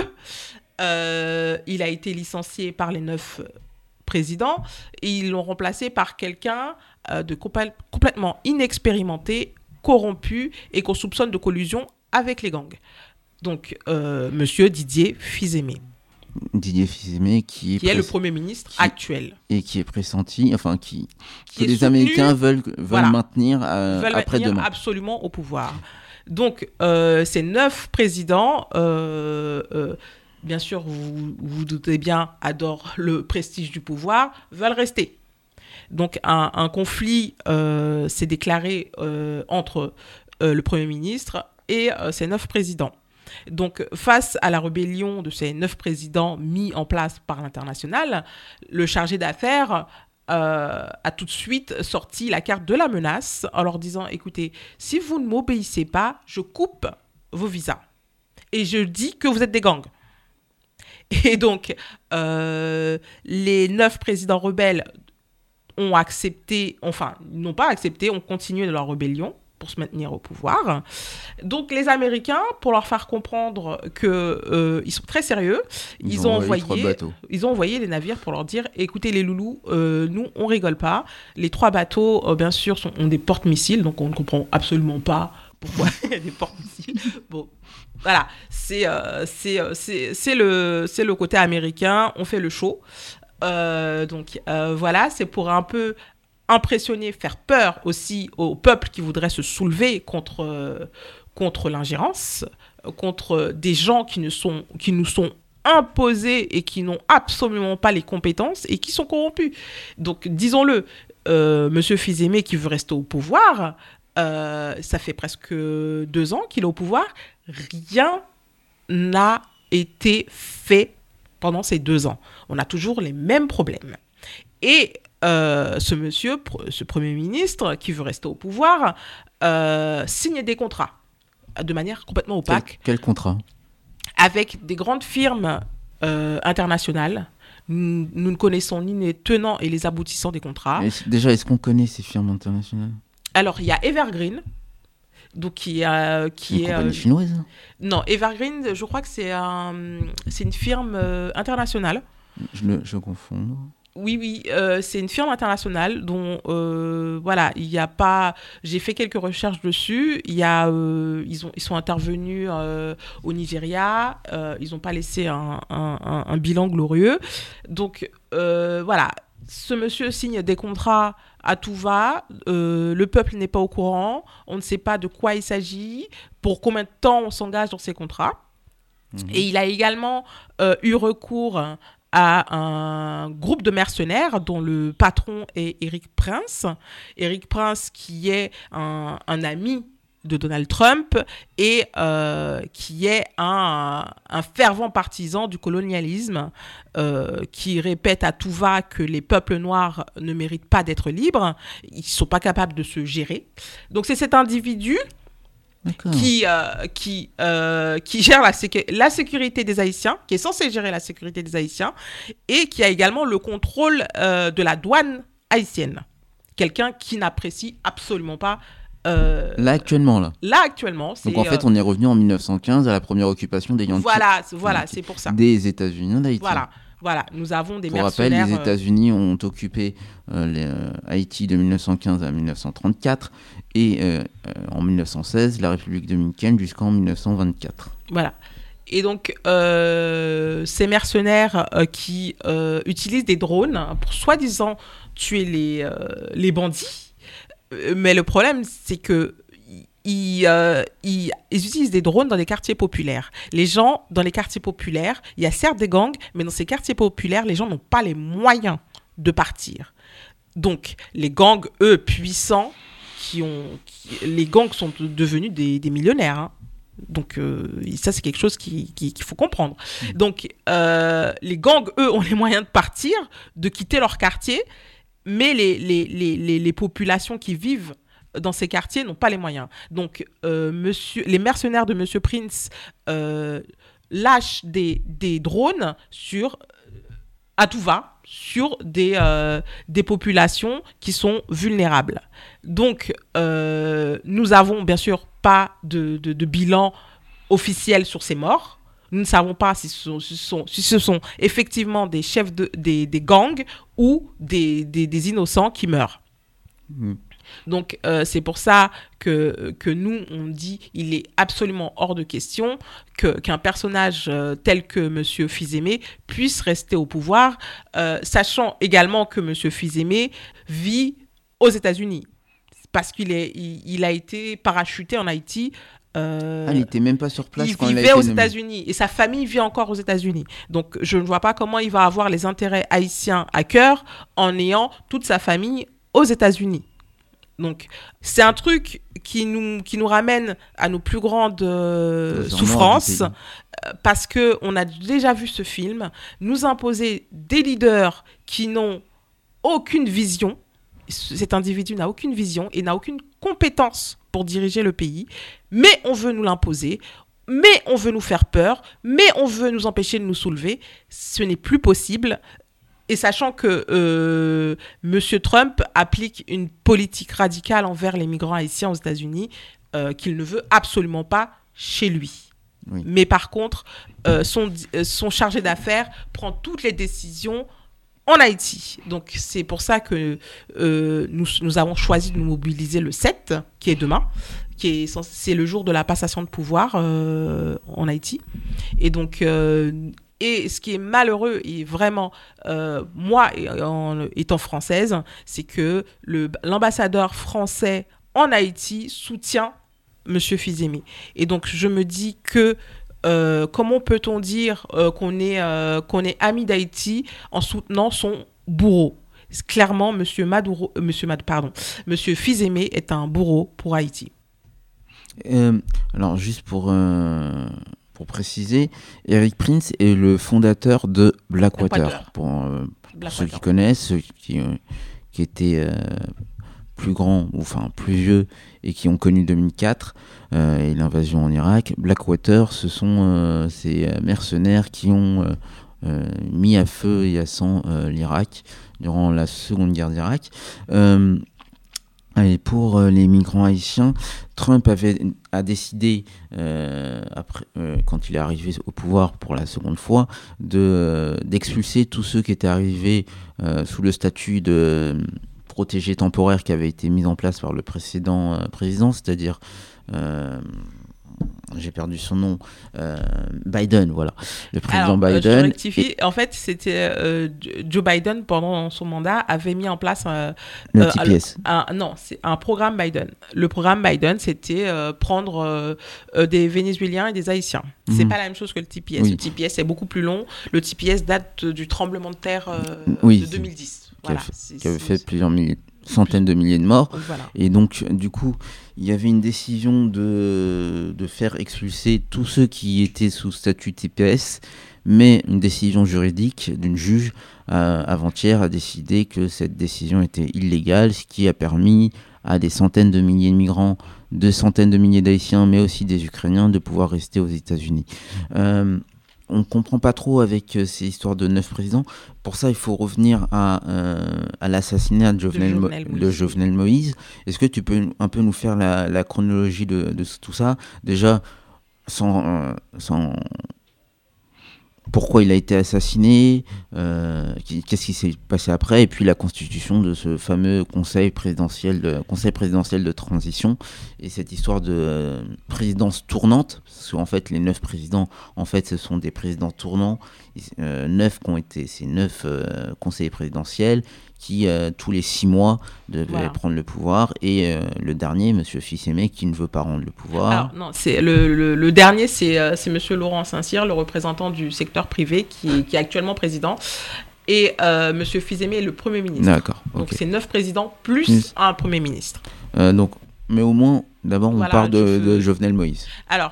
Euh, il a été licencié par les neuf présidents et ils l'ont remplacé par quelqu'un euh, de compl- complètement inexpérimenté, corrompu et qu'on soupçonne de collusion avec les gangs. Donc, euh, monsieur Didier Fils-Aimé. Didier Fils-Aimé qui est, qui est press... le Premier ministre qui... actuel. Et qui est pressenti, enfin, qui, qui que les soutenu, Américains veulent, veulent voilà, maintenir euh, veulent après maintenir demain. Absolument au pouvoir. Donc, euh, ces neuf présidents, euh, euh, bien sûr, vous vous doutez bien, adorent le prestige du pouvoir, veulent rester. Donc, un, un conflit euh, s'est déclaré euh, entre euh, le Premier ministre et euh, ces neuf présidents. Donc, face à la rébellion de ces neuf présidents mis en place par l'international, le chargé d'affaires euh, a tout de suite sorti la carte de la menace en leur disant « Écoutez, si vous ne m'obéissez pas, je coupe vos visas. Et je dis que vous êtes des gangs. » Et donc, euh, les neuf présidents rebelles ont accepté, enfin, n'ont pas accepté, ont continué de leur rébellion. pour se maintenir au pouvoir. Donc les Américains, pour leur faire comprendre qu'ils euh, sont très sérieux, ils, ils ont, ont envoyé, envoyé ils ont envoyé les navires pour leur dire, écoutez les loulous, euh, nous on rigole pas. Les trois bateaux, euh, bien sûr, sont, ont des porte-missiles, donc on ne comprend absolument pas pourquoi il y a des porte-missiles. Bon, voilà, c'est euh, c'est euh, c'est c'est le c'est le côté américain. On fait le show. Euh, donc euh, voilà, c'est pour un peu impressionner, faire peur aussi au peuple qui voudrait se soulever contre, euh, contre l'ingérence, contre des gens qui, ne sont, qui nous sont imposés et qui n'ont absolument pas les compétences et qui sont corrompus. Donc, disons-le, euh, M. Fils-Aimé qui veut rester au pouvoir, euh, ça fait presque deux ans qu'il est au pouvoir, rien n'a été fait pendant ces deux ans. On a toujours les mêmes problèmes. Et Euh, ce monsieur, ce Premier ministre qui veut rester au pouvoir, euh, signe des contrats de manière complètement opaque. Quel, quel contrat ? Avec des grandes firmes euh, internationales. Nous, nous ne connaissons ni les tenants et les aboutissants des contrats. Est-ce, déjà, est-ce qu'on connaît ces firmes internationales ? Alors, il y a Evergreen, donc qui, euh, qui une est... compagnie euh, chinoise ? Non, Evergreen, je crois que c'est, un, c'est une firme euh, internationale. Je, le, je confonds. Oui, oui, euh, c'est une firme internationale dont, euh, voilà, il n'y a pas... J'ai fait quelques recherches dessus. Il y a, euh, ils, ont, ils sont intervenus euh, au Nigeria. Euh, ils n'ont pas laissé un, un, un, un bilan glorieux. Donc, euh, voilà, ce monsieur signe des contrats à tout va. Euh, le peuple n'est pas au courant. On ne sait pas de quoi il s'agit, pour combien de temps on s'engage dans ces contrats. Mmh. Et il a également euh, eu recours à un groupe de mercenaires dont le patron est Eric Prince. Eric Prince qui est un, un ami de Donald Trump et euh, qui est un, un fervent partisan du colonialisme, euh, qui répète à tout va que les peuples noirs ne méritent pas d'être libres, ils ne sont pas capables de se gérer. Donc c'est cet individu qui, euh, qui, euh, qui gère la, sécu- la sécurité des Haïtiens, qui est censé gérer la sécurité des Haïtiens, et qui a également le contrôle euh, de la douane haïtienne. Quelqu'un qui n'apprécie absolument pas... Euh, là, actuellement, là. Là, actuellement. C'est, Donc, en fait, euh, on est revenu en mille neuf cent quinze à la première occupation des Yankees. Voilà, voilà, c'est pour ça. Des États-Unis d'Haïti. Voilà. Voilà, nous avons des Pour mercenaires... rappel, les États-Unis ont occupé euh, les, euh, Haïti de mille neuf cent quinze à mille neuf cent trente-quatre et euh, euh, en mille neuf cent seize, la République dominicaine jusqu'en mille neuf cent vingt-quatre. Voilà. Et donc, euh, ces mercenaires euh, qui euh, utilisent des drones pour soi-disant tuer les, euh, les bandits. Mais le problème, c'est que Ils, euh, ils, ils utilisent des drones dans les quartiers populaires. Les gens, dans les quartiers populaires, il y a certes des gangs, mais dans ces quartiers populaires, les gens n'ont pas les moyens de partir. Donc, les gangs, eux, puissants, qui ont, qui, les gangs sont devenus des, des millionnaires. Hein. Donc, euh, ça, c'est quelque chose qui, qui, qu'il faut comprendre. Mmh. Donc, euh, les gangs, eux, ont les moyens de partir, de quitter leur quartier, mais les, les, les, les, les populations qui vivent dans ces quartiers n'ont pas les moyens. Donc, euh, monsieur, les mercenaires de Monsieur Prince euh, lâchent des, des drones sur, à tout va, sur des, euh, des populations qui sont vulnérables. Donc, euh, nous n'avons bien sûr pas de, de, de bilan officiel sur ces morts. Nous ne savons pas si ce sont, si ce sont, si ce sont effectivement des chefs de, des, des gangs ou des, des, des innocents qui meurent. Mmh. Donc, euh, c'est pour ça que, que nous, on dit il est absolument hors de question que, qu'un personnage euh, tel que M. Fils-Aimé puisse rester au pouvoir, euh, sachant également que M. Fils-Aimé vit aux États-Unis, parce qu'il est, il, il a été parachuté en Haïti. Euh, ah, il n'était même pas sur place il quand il a été vivait aux nommé. États-Unis et sa famille vit encore aux États-Unis. Donc, je ne vois pas comment il va avoir les intérêts haïtiens à cœur en ayant toute sa famille aux États-Unis. Donc, c'est un truc qui nous, qui nous ramène à nos plus grandes euh, souffrances, euh, parce qu'on a déjà vu ce film nous imposer des leaders qui n'ont aucune vision. Cet individu n'a aucune vision et n'a aucune compétence pour diriger le pays, mais on veut nous l'imposer, mais on veut nous faire peur, mais on veut nous empêcher de nous soulever. Ce n'est plus possible. et sachant que euh, M. Trump applique une politique radicale envers les migrants haïtiens aux États-Unis euh, qu'il ne veut absolument pas chez lui. Oui. Mais par contre, euh, son, euh, son chargé d'affaires prend toutes les décisions en Haïti. Donc, c'est pour ça que euh, nous, nous avons choisi de nous mobiliser le sept, qui est demain, qui est, c'est le jour de la passation de pouvoir euh, en Haïti. Et donc, euh, et ce qui est malheureux, et vraiment, euh, moi, en, étant française, c'est que le, l'ambassadeur français en Haïti soutient M. Fils-Aimé. Et donc, je me dis que Euh, comment peut-on dire euh, qu'on est, euh, qu'on est ami d'Haïti en soutenant son bourreau? Clairement, Monsieur Maduro, euh, Monsieur Mad, pardon, Monsieur Fils-Aimé est un bourreau pour Haïti. Euh, alors, juste pour, euh, pour préciser, Eric Prince est le fondateur de Blackwater. Blackwater. Pour, euh, pour Blackwater. Ceux qui connaissent, ceux qui, euh, qui étaient euh, plus grands, ou enfin plus vieux, et qui ont connu deux mille quatre euh, et l'invasion en Irak. Blackwater, ce sont euh, ces mercenaires qui ont euh, euh, mis à feu et à sang euh, l'Irak durant la Seconde Guerre d'Irak. Euh, et pour euh, les migrants haïtiens, Trump avait, a décidé, euh, après, euh, quand il est arrivé au pouvoir pour la seconde fois, de, euh, d'expulser tous ceux qui étaient arrivés euh, sous le statut de protégé temporaire qui avait été mis en place par le précédent euh, président, c'est-à-dire, euh, j'ai perdu son nom, euh, Biden, voilà, le président Alors, Biden. Euh, je rectifie, et... en fait, c'était euh, Joe Biden, pendant son mandat, avait mis en place euh, le euh, T P S. Un, un, non, c'est un programme Biden. Le programme Biden, c'était euh, prendre euh, des Vénézuéliens et des Haïtiens. Mm-hmm. C'est pas la même chose que le T P S. Oui. Le T P S est beaucoup plus long. Le T P S date du tremblement de terre euh, oui, de deux mille dix. Qui, voilà, a fait, qui avait fait plusieurs milliers, centaines de milliers de morts. Voilà. Et donc, du coup, il y avait une décision de, de faire expulser tous ceux qui étaient sous statut T P S, mais une décision juridique d'une juge euh, avant-hier a décidé que cette décision était illégale, ce qui a permis à des centaines de milliers de migrants, de centaines de milliers d'Haïtiens, mais aussi des Ukrainiens, de pouvoir rester aux États-Unis. Euh, On ne comprend pas trop avec euh, ces histoires de neuf présidents. Pour ça, il faut revenir à, euh, à l'assassinat de Jovenel, de Jovenel, Mo- de Jovenel Moïse. Est-ce que tu peux un peu nous faire la, la chronologie de, de tout ça? Déjà, sans, euh, sans... pourquoi il a été assassiné, euh, qu'est-ce qui s'est passé après, et puis la constitution de ce fameux conseil présidentiel de, conseil présidentiel de transition, et cette histoire de euh, présidence tournante, parce qu'en fait les neuf présidents, en fait ce sont des présidents tournants, euh, neuf qui ont été, ces neuf euh, conseillers présidentiels qui euh, tous les six mois devaient voilà. prendre le pouvoir, et euh, le dernier, Monsieur Fils-Aimé, qui ne veut pas rendre le pouvoir. Alors non, c'est le, le, le dernier, c'est, euh, c'est Monsieur Laurent Saint-Cyr, le représentant du secteur privé, qui, qui est actuellement président, et euh, Monsieur Fils-Aimé est le Premier ministre. D'accord. Donc okay. c'est neuf présidents plus mmh. un Premier ministre. Euh, donc, mais au moins, d'abord, on voilà, parle de, de Jovenel Moïse. Alors,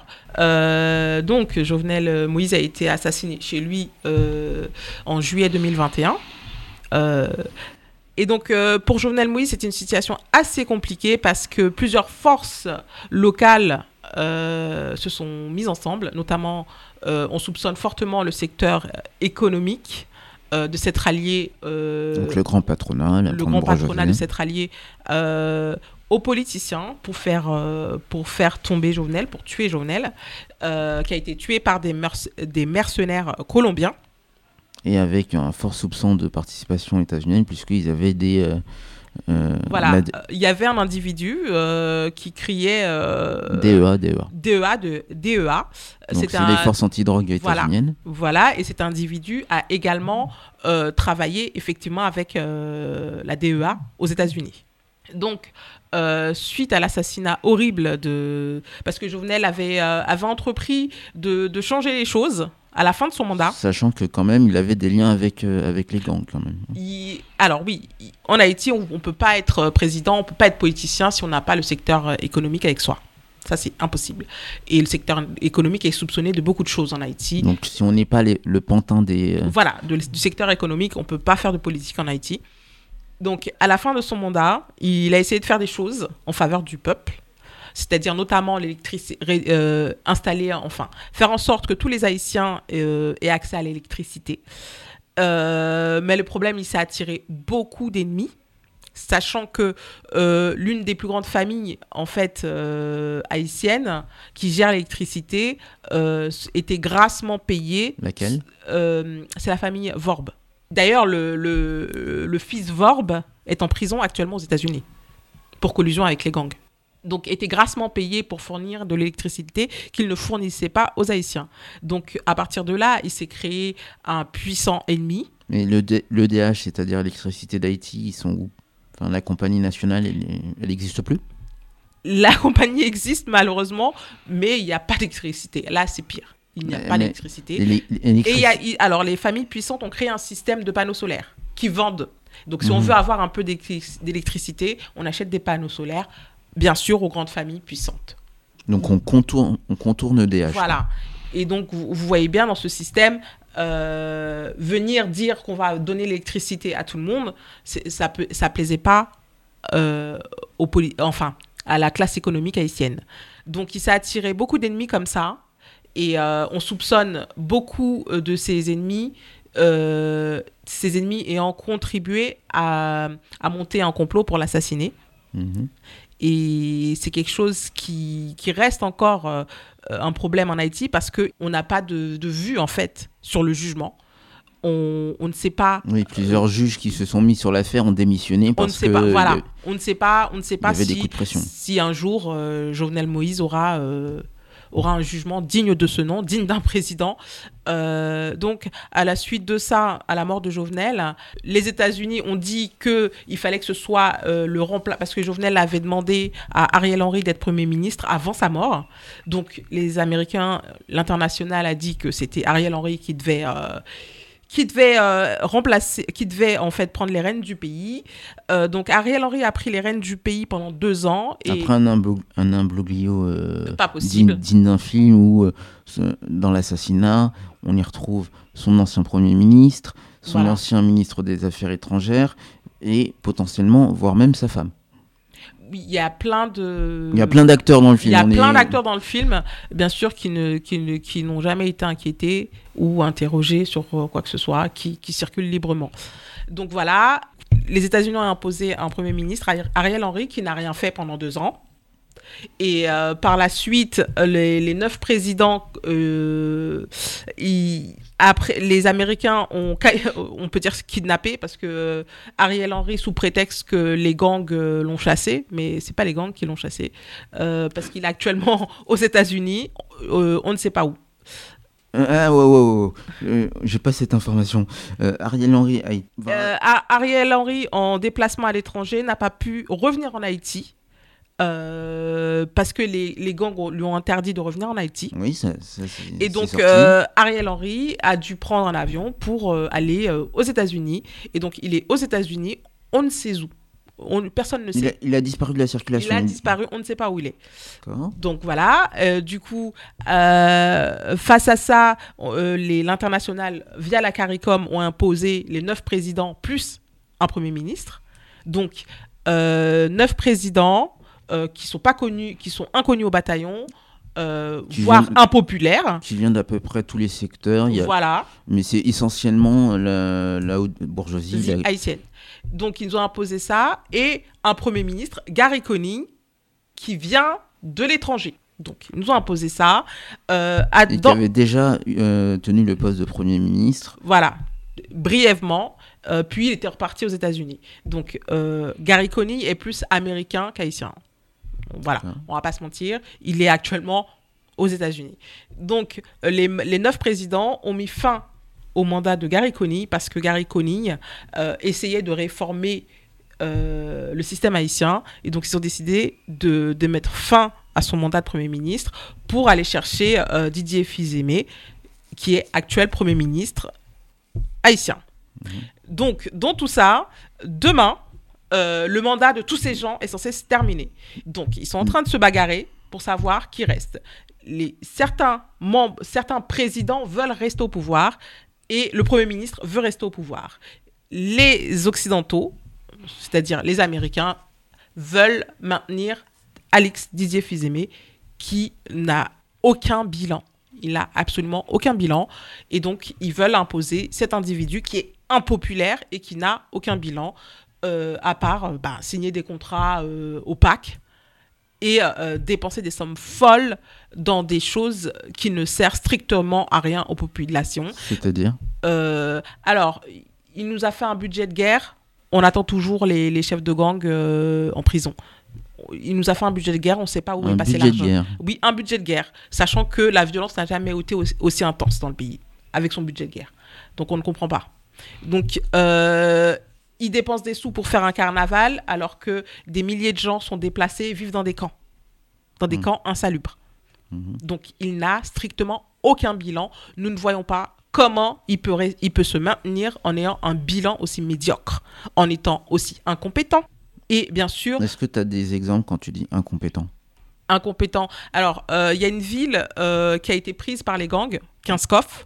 euh, donc Jovenel Moïse a été assassiné chez lui euh, en juillet deux mille vingt et un. Euh, Et donc, euh, pour Jovenel Moïse, c'est une situation assez compliquée parce que plusieurs forces locales euh, se sont mises ensemble. Notamment, euh, on soupçonne fortement le secteur économique euh, de s'être allié... Euh, donc le grand patronat. La le grand patronat de s'être allié euh, aux politiciens pour faire, euh, pour faire tomber Jovenel, pour tuer Jovenel, euh, qui a été tué par des, merc- des mercenaires colombiens. Et avec un fort soupçon de participation états-unienne, puisqu'ils avaient des... Euh, euh, voilà, il la... y avait un individu euh, qui criait... Euh, D E A, D E A. D E A, de, D E A. Donc c'est, c'est un... les forces antidrogue états-uniennes. Voilà, voilà, et cet individu a également euh, travaillé effectivement avec euh, la D E A aux États-Unis. Donc, euh, suite à l'assassinat horrible de... Parce que Jovenel avait, euh, avait entrepris de, de changer les choses à la fin de son mandat. Sachant que quand même, il avait des liens avec, euh, avec les gangs quand même. Il... Alors oui, il... en Haïti, on ne peut pas être président, on ne peut pas être politicien si on n'a pas le secteur économique avec soi. Ça, c'est impossible. Et le secteur économique est soupçonné de beaucoup de choses en Haïti. Donc si on n'est pas les, le pantin des... Euh... Voilà, de, du secteur économique, on ne peut pas faire de politique en Haïti. Donc, à la fin de son mandat, il a essayé de faire des choses en faveur du peuple, c'est-à-dire notamment l'électricité, euh, installer, enfin, faire en sorte que tous les Haïtiens euh, aient accès à l'électricité. Euh, mais le problème, il s'est attiré beaucoup d'ennemis, sachant que euh, l'une des plus grandes familles en fait euh, haïtiennes qui gère l'électricité euh, était grassement payée. Laquelle ? euh, C'est la famille Vorbe. D'ailleurs, le, le, le fils Vorbe est en prison actuellement aux États-Unis pour collusion avec les gangs. Donc, était grassement payé pour fournir de l'électricité qu'il ne fournissait pas aux Haïtiens. Donc, à partir de là, il s'est créé un puissant ennemi. Mais le D- l'E D H, c'est-à-dire l'électricité d'Haïti, ils sont où ? Enfin, la compagnie nationale, elle n'existe plus ? La compagnie existe malheureusement, mais il n'y a pas d'électricité. Là, c'est pire. Il n'y a mais, pas mais d'électricité. Les, les Et il y a, il, alors, les familles puissantes ont créé un système de panneaux solaires qui vendent. Donc, si mmh. on veut avoir un peu d'électricité, on achète des panneaux solaires, bien sûr, aux grandes familles puissantes. Donc, on contourne, on contourne E D H. Voilà. Et donc, vous, vous voyez bien dans ce système, euh, venir dire qu'on va donner l'électricité à tout le monde, ça ne ça plaisait pas euh, aux poli- enfin, à la classe économique haïtienne. Donc, il s'est attiré beaucoup d'ennemis comme ça. Et euh, on soupçonne beaucoup de ces ennemis, euh, ces ennemis ayant contribué à, à monter un complot pour l'assassiner. Mmh. Et c'est quelque chose qui, qui reste encore euh, un problème en Haïti parce qu'on n'a pas de, de vue, en fait, sur le jugement. On, on ne sait pas... Oui, plusieurs euh, juges qui se sont mis sur l'affaire ont démissionné parce on ne sait que... Pas, voilà, le... on ne sait pas, on ne sait pas il y avait si, des coups de pression. Si un jour, euh, Jovenel Moïse aura... Euh, aura un jugement digne de ce nom, digne d'un président. Euh, donc, à la suite de ça, à la mort de Jovenel, les États-Unis ont dit qu'il fallait que ce soit euh, le remplaçant, parce que Jovenel avait demandé à Ariel Henry d'être Premier ministre avant sa mort. Donc, les Américains, l'international a dit que c'était Ariel Henry qui devait... Euh, qui devait euh, remplacer, qui devait en fait prendre les rênes du pays. Euh, donc Ariel Henry a pris les rênes du pays pendant deux ans. Et après un, imblo- un imbroglio euh, pas possible. digne, digne d'un film où euh, ce, dans l'assassinat, on y retrouve son ancien Premier ministre, son voilà. ancien ministre des Affaires étrangères et potentiellement, voire même sa femme. Il y a plein de... Il y a plein d'acteurs dans le film. Il y a on plein est... d'acteurs dans le film, bien sûr, qui, ne, qui, ne, qui n'ont jamais été inquiétés ou interrogés sur quoi que ce soit, qui, qui circulent librement. Donc voilà, les États-Unis ont imposé un Premier ministre, Ariel Henry, qui n'a rien fait pendant deux ans. Et euh, par la suite, les, les neuf présidents, euh, ils, après, les Américains ont, on peut dire, kidnappé parce que euh, Ariel Henry, sous prétexte que les gangs euh, l'ont chassé, mais c'est pas les gangs qui l'ont chassé, euh, parce qu'il est actuellement aux États-Unis, euh, on ne sait pas où. Ah ouais, ouais, ouais. Euh, j'ai pas cette information. Euh, Ariel Henry, a... euh, Ariel Henry, en déplacement à l'étranger, n'a pas pu revenir en Haïti. Euh, parce que les, les gangs lui ont interdit de revenir en Haïti. Oui, ça, ça c'est, et donc c'est euh, Ariel Henry a dû prendre un avion pour euh, aller euh, aux États-Unis. Et donc il est aux États-Unis, on ne sait où. On, personne ne sait. Il a, il a disparu de la circulation. Il a disparu, on ne sait pas où il est. D'accord. Donc voilà, euh, du coup, euh, face à ça, euh, les, l'international, via la CARICOM, ont imposé les neuf présidents plus un Premier ministre. Donc, euh, neuf présidents euh, qui sont pas connus, qui sont inconnus au bataillon, euh, voire vient, impopulaires. Qui viennent d'à peu près tous les secteurs. Il y a, voilà. Mais c'est essentiellement la, la haute bourgeoisie. La... haïtienne. Donc, ils ont imposé ça. Et un Premier ministre, Gary Conning, qui vient de l'étranger. Donc, ils nous ont imposé ça. Euh, à, et dans... qui avait déjà euh, tenu le poste de Premier ministre. Voilà, brièvement. Euh, puis, il était reparti aux États-Unis. Donc, euh, Gary Conning est plus américain qu'haïtien. Voilà, ah. On ne va pas se mentir. Il est actuellement aux États-Unis. Donc, les, les neuf présidents ont mis fin au mandat de Gary Conning parce que Gary Conning euh, essayait de réformer euh, le système haïtien. Et donc, ils ont décidé de, de mettre fin à son mandat de Premier ministre pour aller chercher euh, Didier Fils-Aimé, qui est actuel Premier ministre haïtien. Mmh. Donc, dans tout ça, demain, euh, le mandat de tous ces gens est censé se terminer. Donc, ils sont en train de se bagarrer pour savoir qui reste. Les, certains, membres, certains présidents veulent rester au pouvoir et le Premier ministre veut rester au pouvoir. Les Occidentaux, c'est-à-dire les Américains, veulent maintenir Alex Didier Fils-Aimé qui n'a aucun bilan. Il n'a absolument aucun bilan. Et donc, ils veulent imposer cet individu qui est impopulaire et qui n'a aucun bilan, euh, à part euh, bah, signer des contrats euh, opaques et euh, dépenser des sommes folles dans des choses qui ne servent strictement à rien aux populations. C'est-à-dire euh, Alors, il nous a fait un budget de guerre. On attend toujours les, les chefs de gang euh, en prison. Il nous a fait un budget de guerre, on ne sait pas où un est passé l'argent. Guerre. Oui, un budget de guerre, sachant que la violence n'a jamais été aussi, aussi intense dans le pays, avec son budget de guerre. Donc on ne comprend pas. Donc, euh, il dépense des sous pour faire un carnaval, alors que des milliers de gens sont déplacés et vivent dans des camps, dans des mmh. camps insalubres. Mmh. Donc, il n'a strictement aucun bilan. Nous ne voyons pas comment il peut, ré- il peut se maintenir en ayant un bilan aussi médiocre, en étant aussi incompétent. Et bien sûr... Est-ce que tu as des exemples quand tu dis incompétent ? Incompétent. Alors, il euh, y a une ville euh, qui a été prise par les gangs, Kinskov.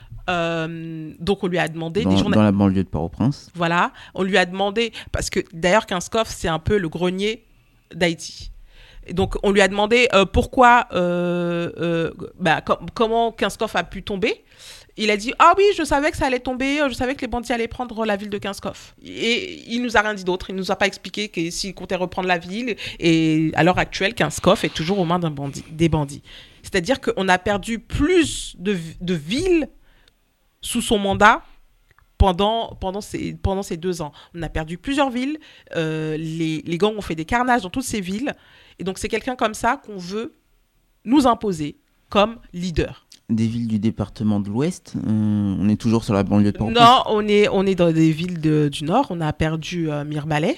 Euh, donc, on lui a demandé... Dans, des journa- dans la banlieue de Port-au-Prince. Voilà. On lui a demandé... Parce que, d'ailleurs, Kinskov, c'est un peu le grenier d'Haïti. Et donc, on lui a demandé euh, pourquoi... Euh, euh, bah, com- comment Kinskov a pu tomber. Il a dit « Ah oui, je savais que ça allait tomber, je savais que les bandits allaient prendre la ville de Kinskov. » Et il nous a rien dit d'autre, il nous a pas expliqué que s'il comptait reprendre la ville. Et à l'heure actuelle, Kinskov est toujours aux mains d'un bandit, des bandits. C'est-à-dire qu'on a perdu plus de, de villes sous son mandat pendant, pendant, ces, pendant ces deux ans. On a perdu plusieurs villes, euh, les, les gangs ont fait des carnages dans toutes ces villes. Et donc c'est quelqu'un comme ça qu'on veut nous imposer comme leader. Des villes du département de l'Ouest, euh, on est toujours sur la banlieue de Port-au-Prince. Non, on est, on est dans des villes de, du Nord. On a perdu euh, Mirbalais,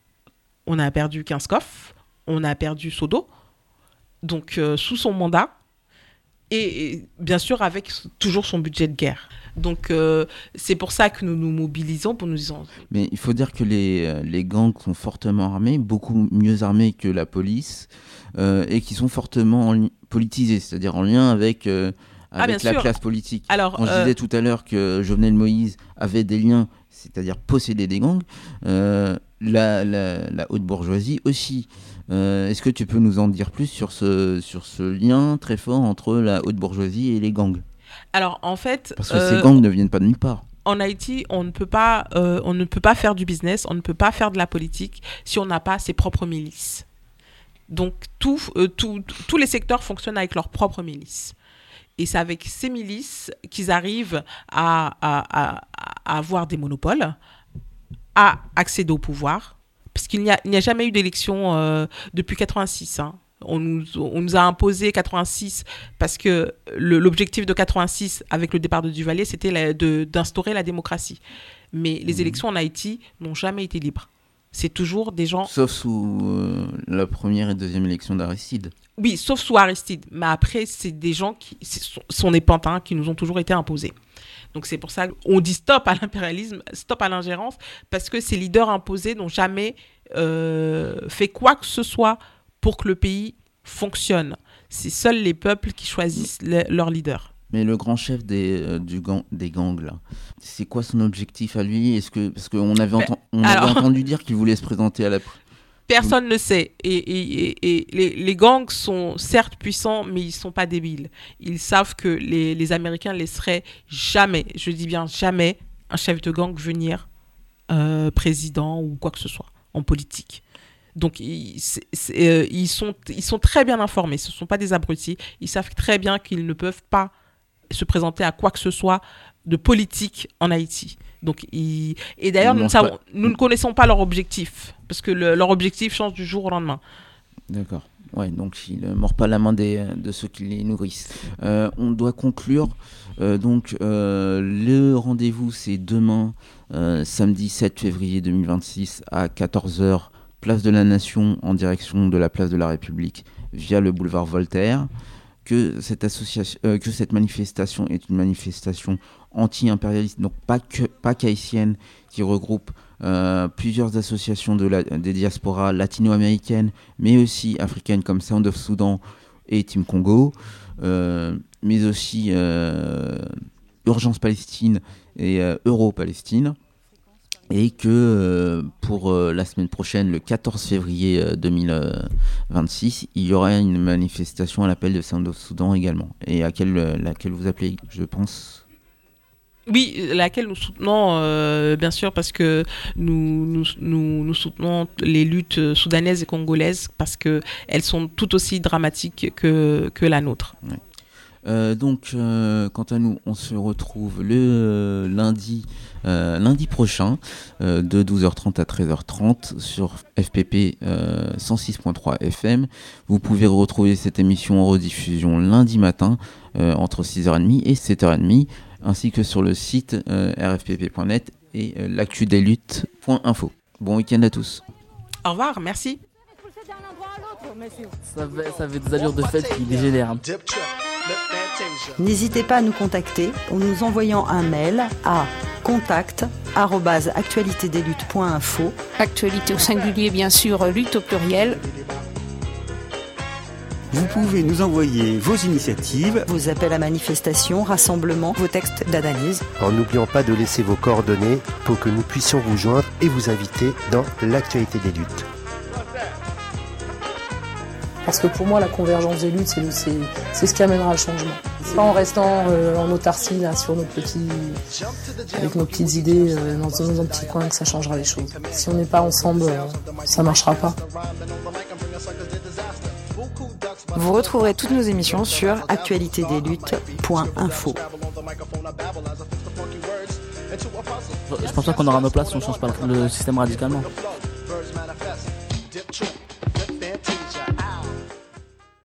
on a perdu Kinskov, on a perdu Sodo, donc euh, sous son mandat, et, et bien sûr avec toujours son budget de guerre. Donc euh, c'est pour ça que nous nous mobilisons pour nous dire... Mais il faut dire que les, les gangs sont fortement armés, beaucoup mieux armés que la police, euh, et qui sont fortement en li- politisés, c'est-à-dire en lien avec... Euh, avec ah, la sûr. classe politique. Alors, Quand je euh... disais tout à l'heure que Jovenel Moïse avait des liens, c'est-à-dire posséder des gangs, euh, la, la, la haute bourgeoisie aussi. Euh, est-ce que tu peux nous en dire plus sur ce, sur ce lien très fort entre la haute bourgeoisie et les gangs ? Alors en fait... Parce que euh... ces gangs ne viennent pas de nulle part. En Haïti, on ne peut pas, euh, on ne peut pas faire du business, on ne peut pas faire de la politique si on n'a pas ses propres milices. Donc tout, euh, tout, tous les secteurs fonctionnent avec leurs propres milices. Et c'est avec ces milices qu'ils arrivent à, à, à, à avoir des monopoles, à accéder au pouvoir, parce qu'il n'y a, il n'y a jamais eu d'élection euh, depuis quatre-vingt-six. Hein. On, nous, on nous a imposé quatre-vingt-six parce que le, l'objectif de quatre-vingt-six avec le départ de Duvalier, c'était la, de, d'instaurer la démocratie. Mais les mmh. élections en Haïti n'ont jamais été libres. C'est toujours des gens... Sauf sous euh, la première et deuxième élection d'Aristide. Oui, sauf sous Aristide. Mais après, c'est des gens qui sont, sont des pantins qui nous ont toujours été imposés. Donc c'est pour ça qu'on dit stop à l'impérialisme, stop à l'ingérence, parce que ces leaders imposés n'ont jamais euh, fait quoi que ce soit pour que le pays fonctionne. C'est seuls les peuples qui choisissent le, leur leader. Mais le grand chef des, euh, du gang, des gangs, là, c'est quoi son objectif à lui ? Est-ce que, parce qu'on avait, enten- on Alors... avait entendu dire qu'il voulait se présenter à la... Personne ne sait. Et, et, et, et les, les gangs sont certes puissants, mais ils ne sont pas débiles. Ils savent que les, les Américains ne laisseraient jamais, je dis bien jamais, un chef de gang venir euh, président ou quoi que ce soit en politique. Donc, ils, c'est, c'est, euh, ils, sont, ils sont très bien informés. Ce ne sont pas des abrutis. Ils savent très bien qu'ils ne peuvent pas se présenter à quoi que ce soit de politique en Haïti. Donc, ils... Et d'ailleurs, nous, savons, nous ne connaissons pas leur objectif, parce que le, leur objectif change du jour au lendemain. D'accord. Ouais, donc ils ne mordent pas la main des, de ceux qui les nourrissent. Euh, on doit conclure. Euh, donc, euh, le rendez-vous, c'est demain, euh, samedi sept février deux mille vingt-six, à quatorze heures, place de la Nation, en direction de la place de la République, via le boulevard Voltaire. Que cette, association, euh, que cette manifestation est une manifestation anti-impérialiste, donc pas, que, pas qu'haïtienne, qui regroupe euh, plusieurs associations de la, des diasporas latino-américaines, mais aussi africaines comme Sound of Sudan et Team Congo, euh, mais aussi euh, Urgence Palestine et euh, Euro-Palestine. et que euh, pour euh, la semaine prochaine, le quatorze février euh, deux mille vingt-six, il y aura une manifestation à l'appel de Soudan également, et à quelle, euh, laquelle vous appelez, je pense. Oui, laquelle nous soutenons, euh, bien sûr, parce que nous, nous, nous, nous soutenons les luttes soudanaises et congolaises, parce qu'elles sont tout aussi dramatiques que, que la nôtre. Ouais. Euh, donc, euh, quant à nous, on se retrouve le euh, lundi, euh, lundi prochain, euh, de douze heures trente à treize heures trente sur F P P euh, cent six point trois F M. Vous pouvez retrouver cette émission en rediffusion lundi matin euh, entre six heures trente et sept heures trente, ainsi que sur le site euh, r f p p point net et euh, l'actu des luttes point info. Bon week-end à tous. Au revoir, merci. Ça avait, ça avait des allures de fête qui dégénèrent. N'hésitez pas à nous contacter en nous envoyant un mail à contact arobase actualité des luttes point info. Actualité au singulier, bien sûr, lutte au pluriel. Vous pouvez nous envoyer vos initiatives, vos appels à manifestation, rassemblements, vos textes d'analyse. En n'oubliant pas de laisser vos coordonnées pour que nous puissions vous joindre et vous inviter dans l'actualité des luttes. Parce que pour moi, la convergence des luttes, c'est, c'est, c'est ce qui amènera le changement. C'est pas en restant euh, en autarcie, là, sur nos petits, avec nos petites idées, euh, dans, dans un petit coin, que ça changera les choses. Si on n'est pas ensemble, euh, ça marchera pas. Vous retrouverez toutes nos émissions sur actualité des luttes point info. Je pense pas qu'on aura nos places si on change pas le système radicalement.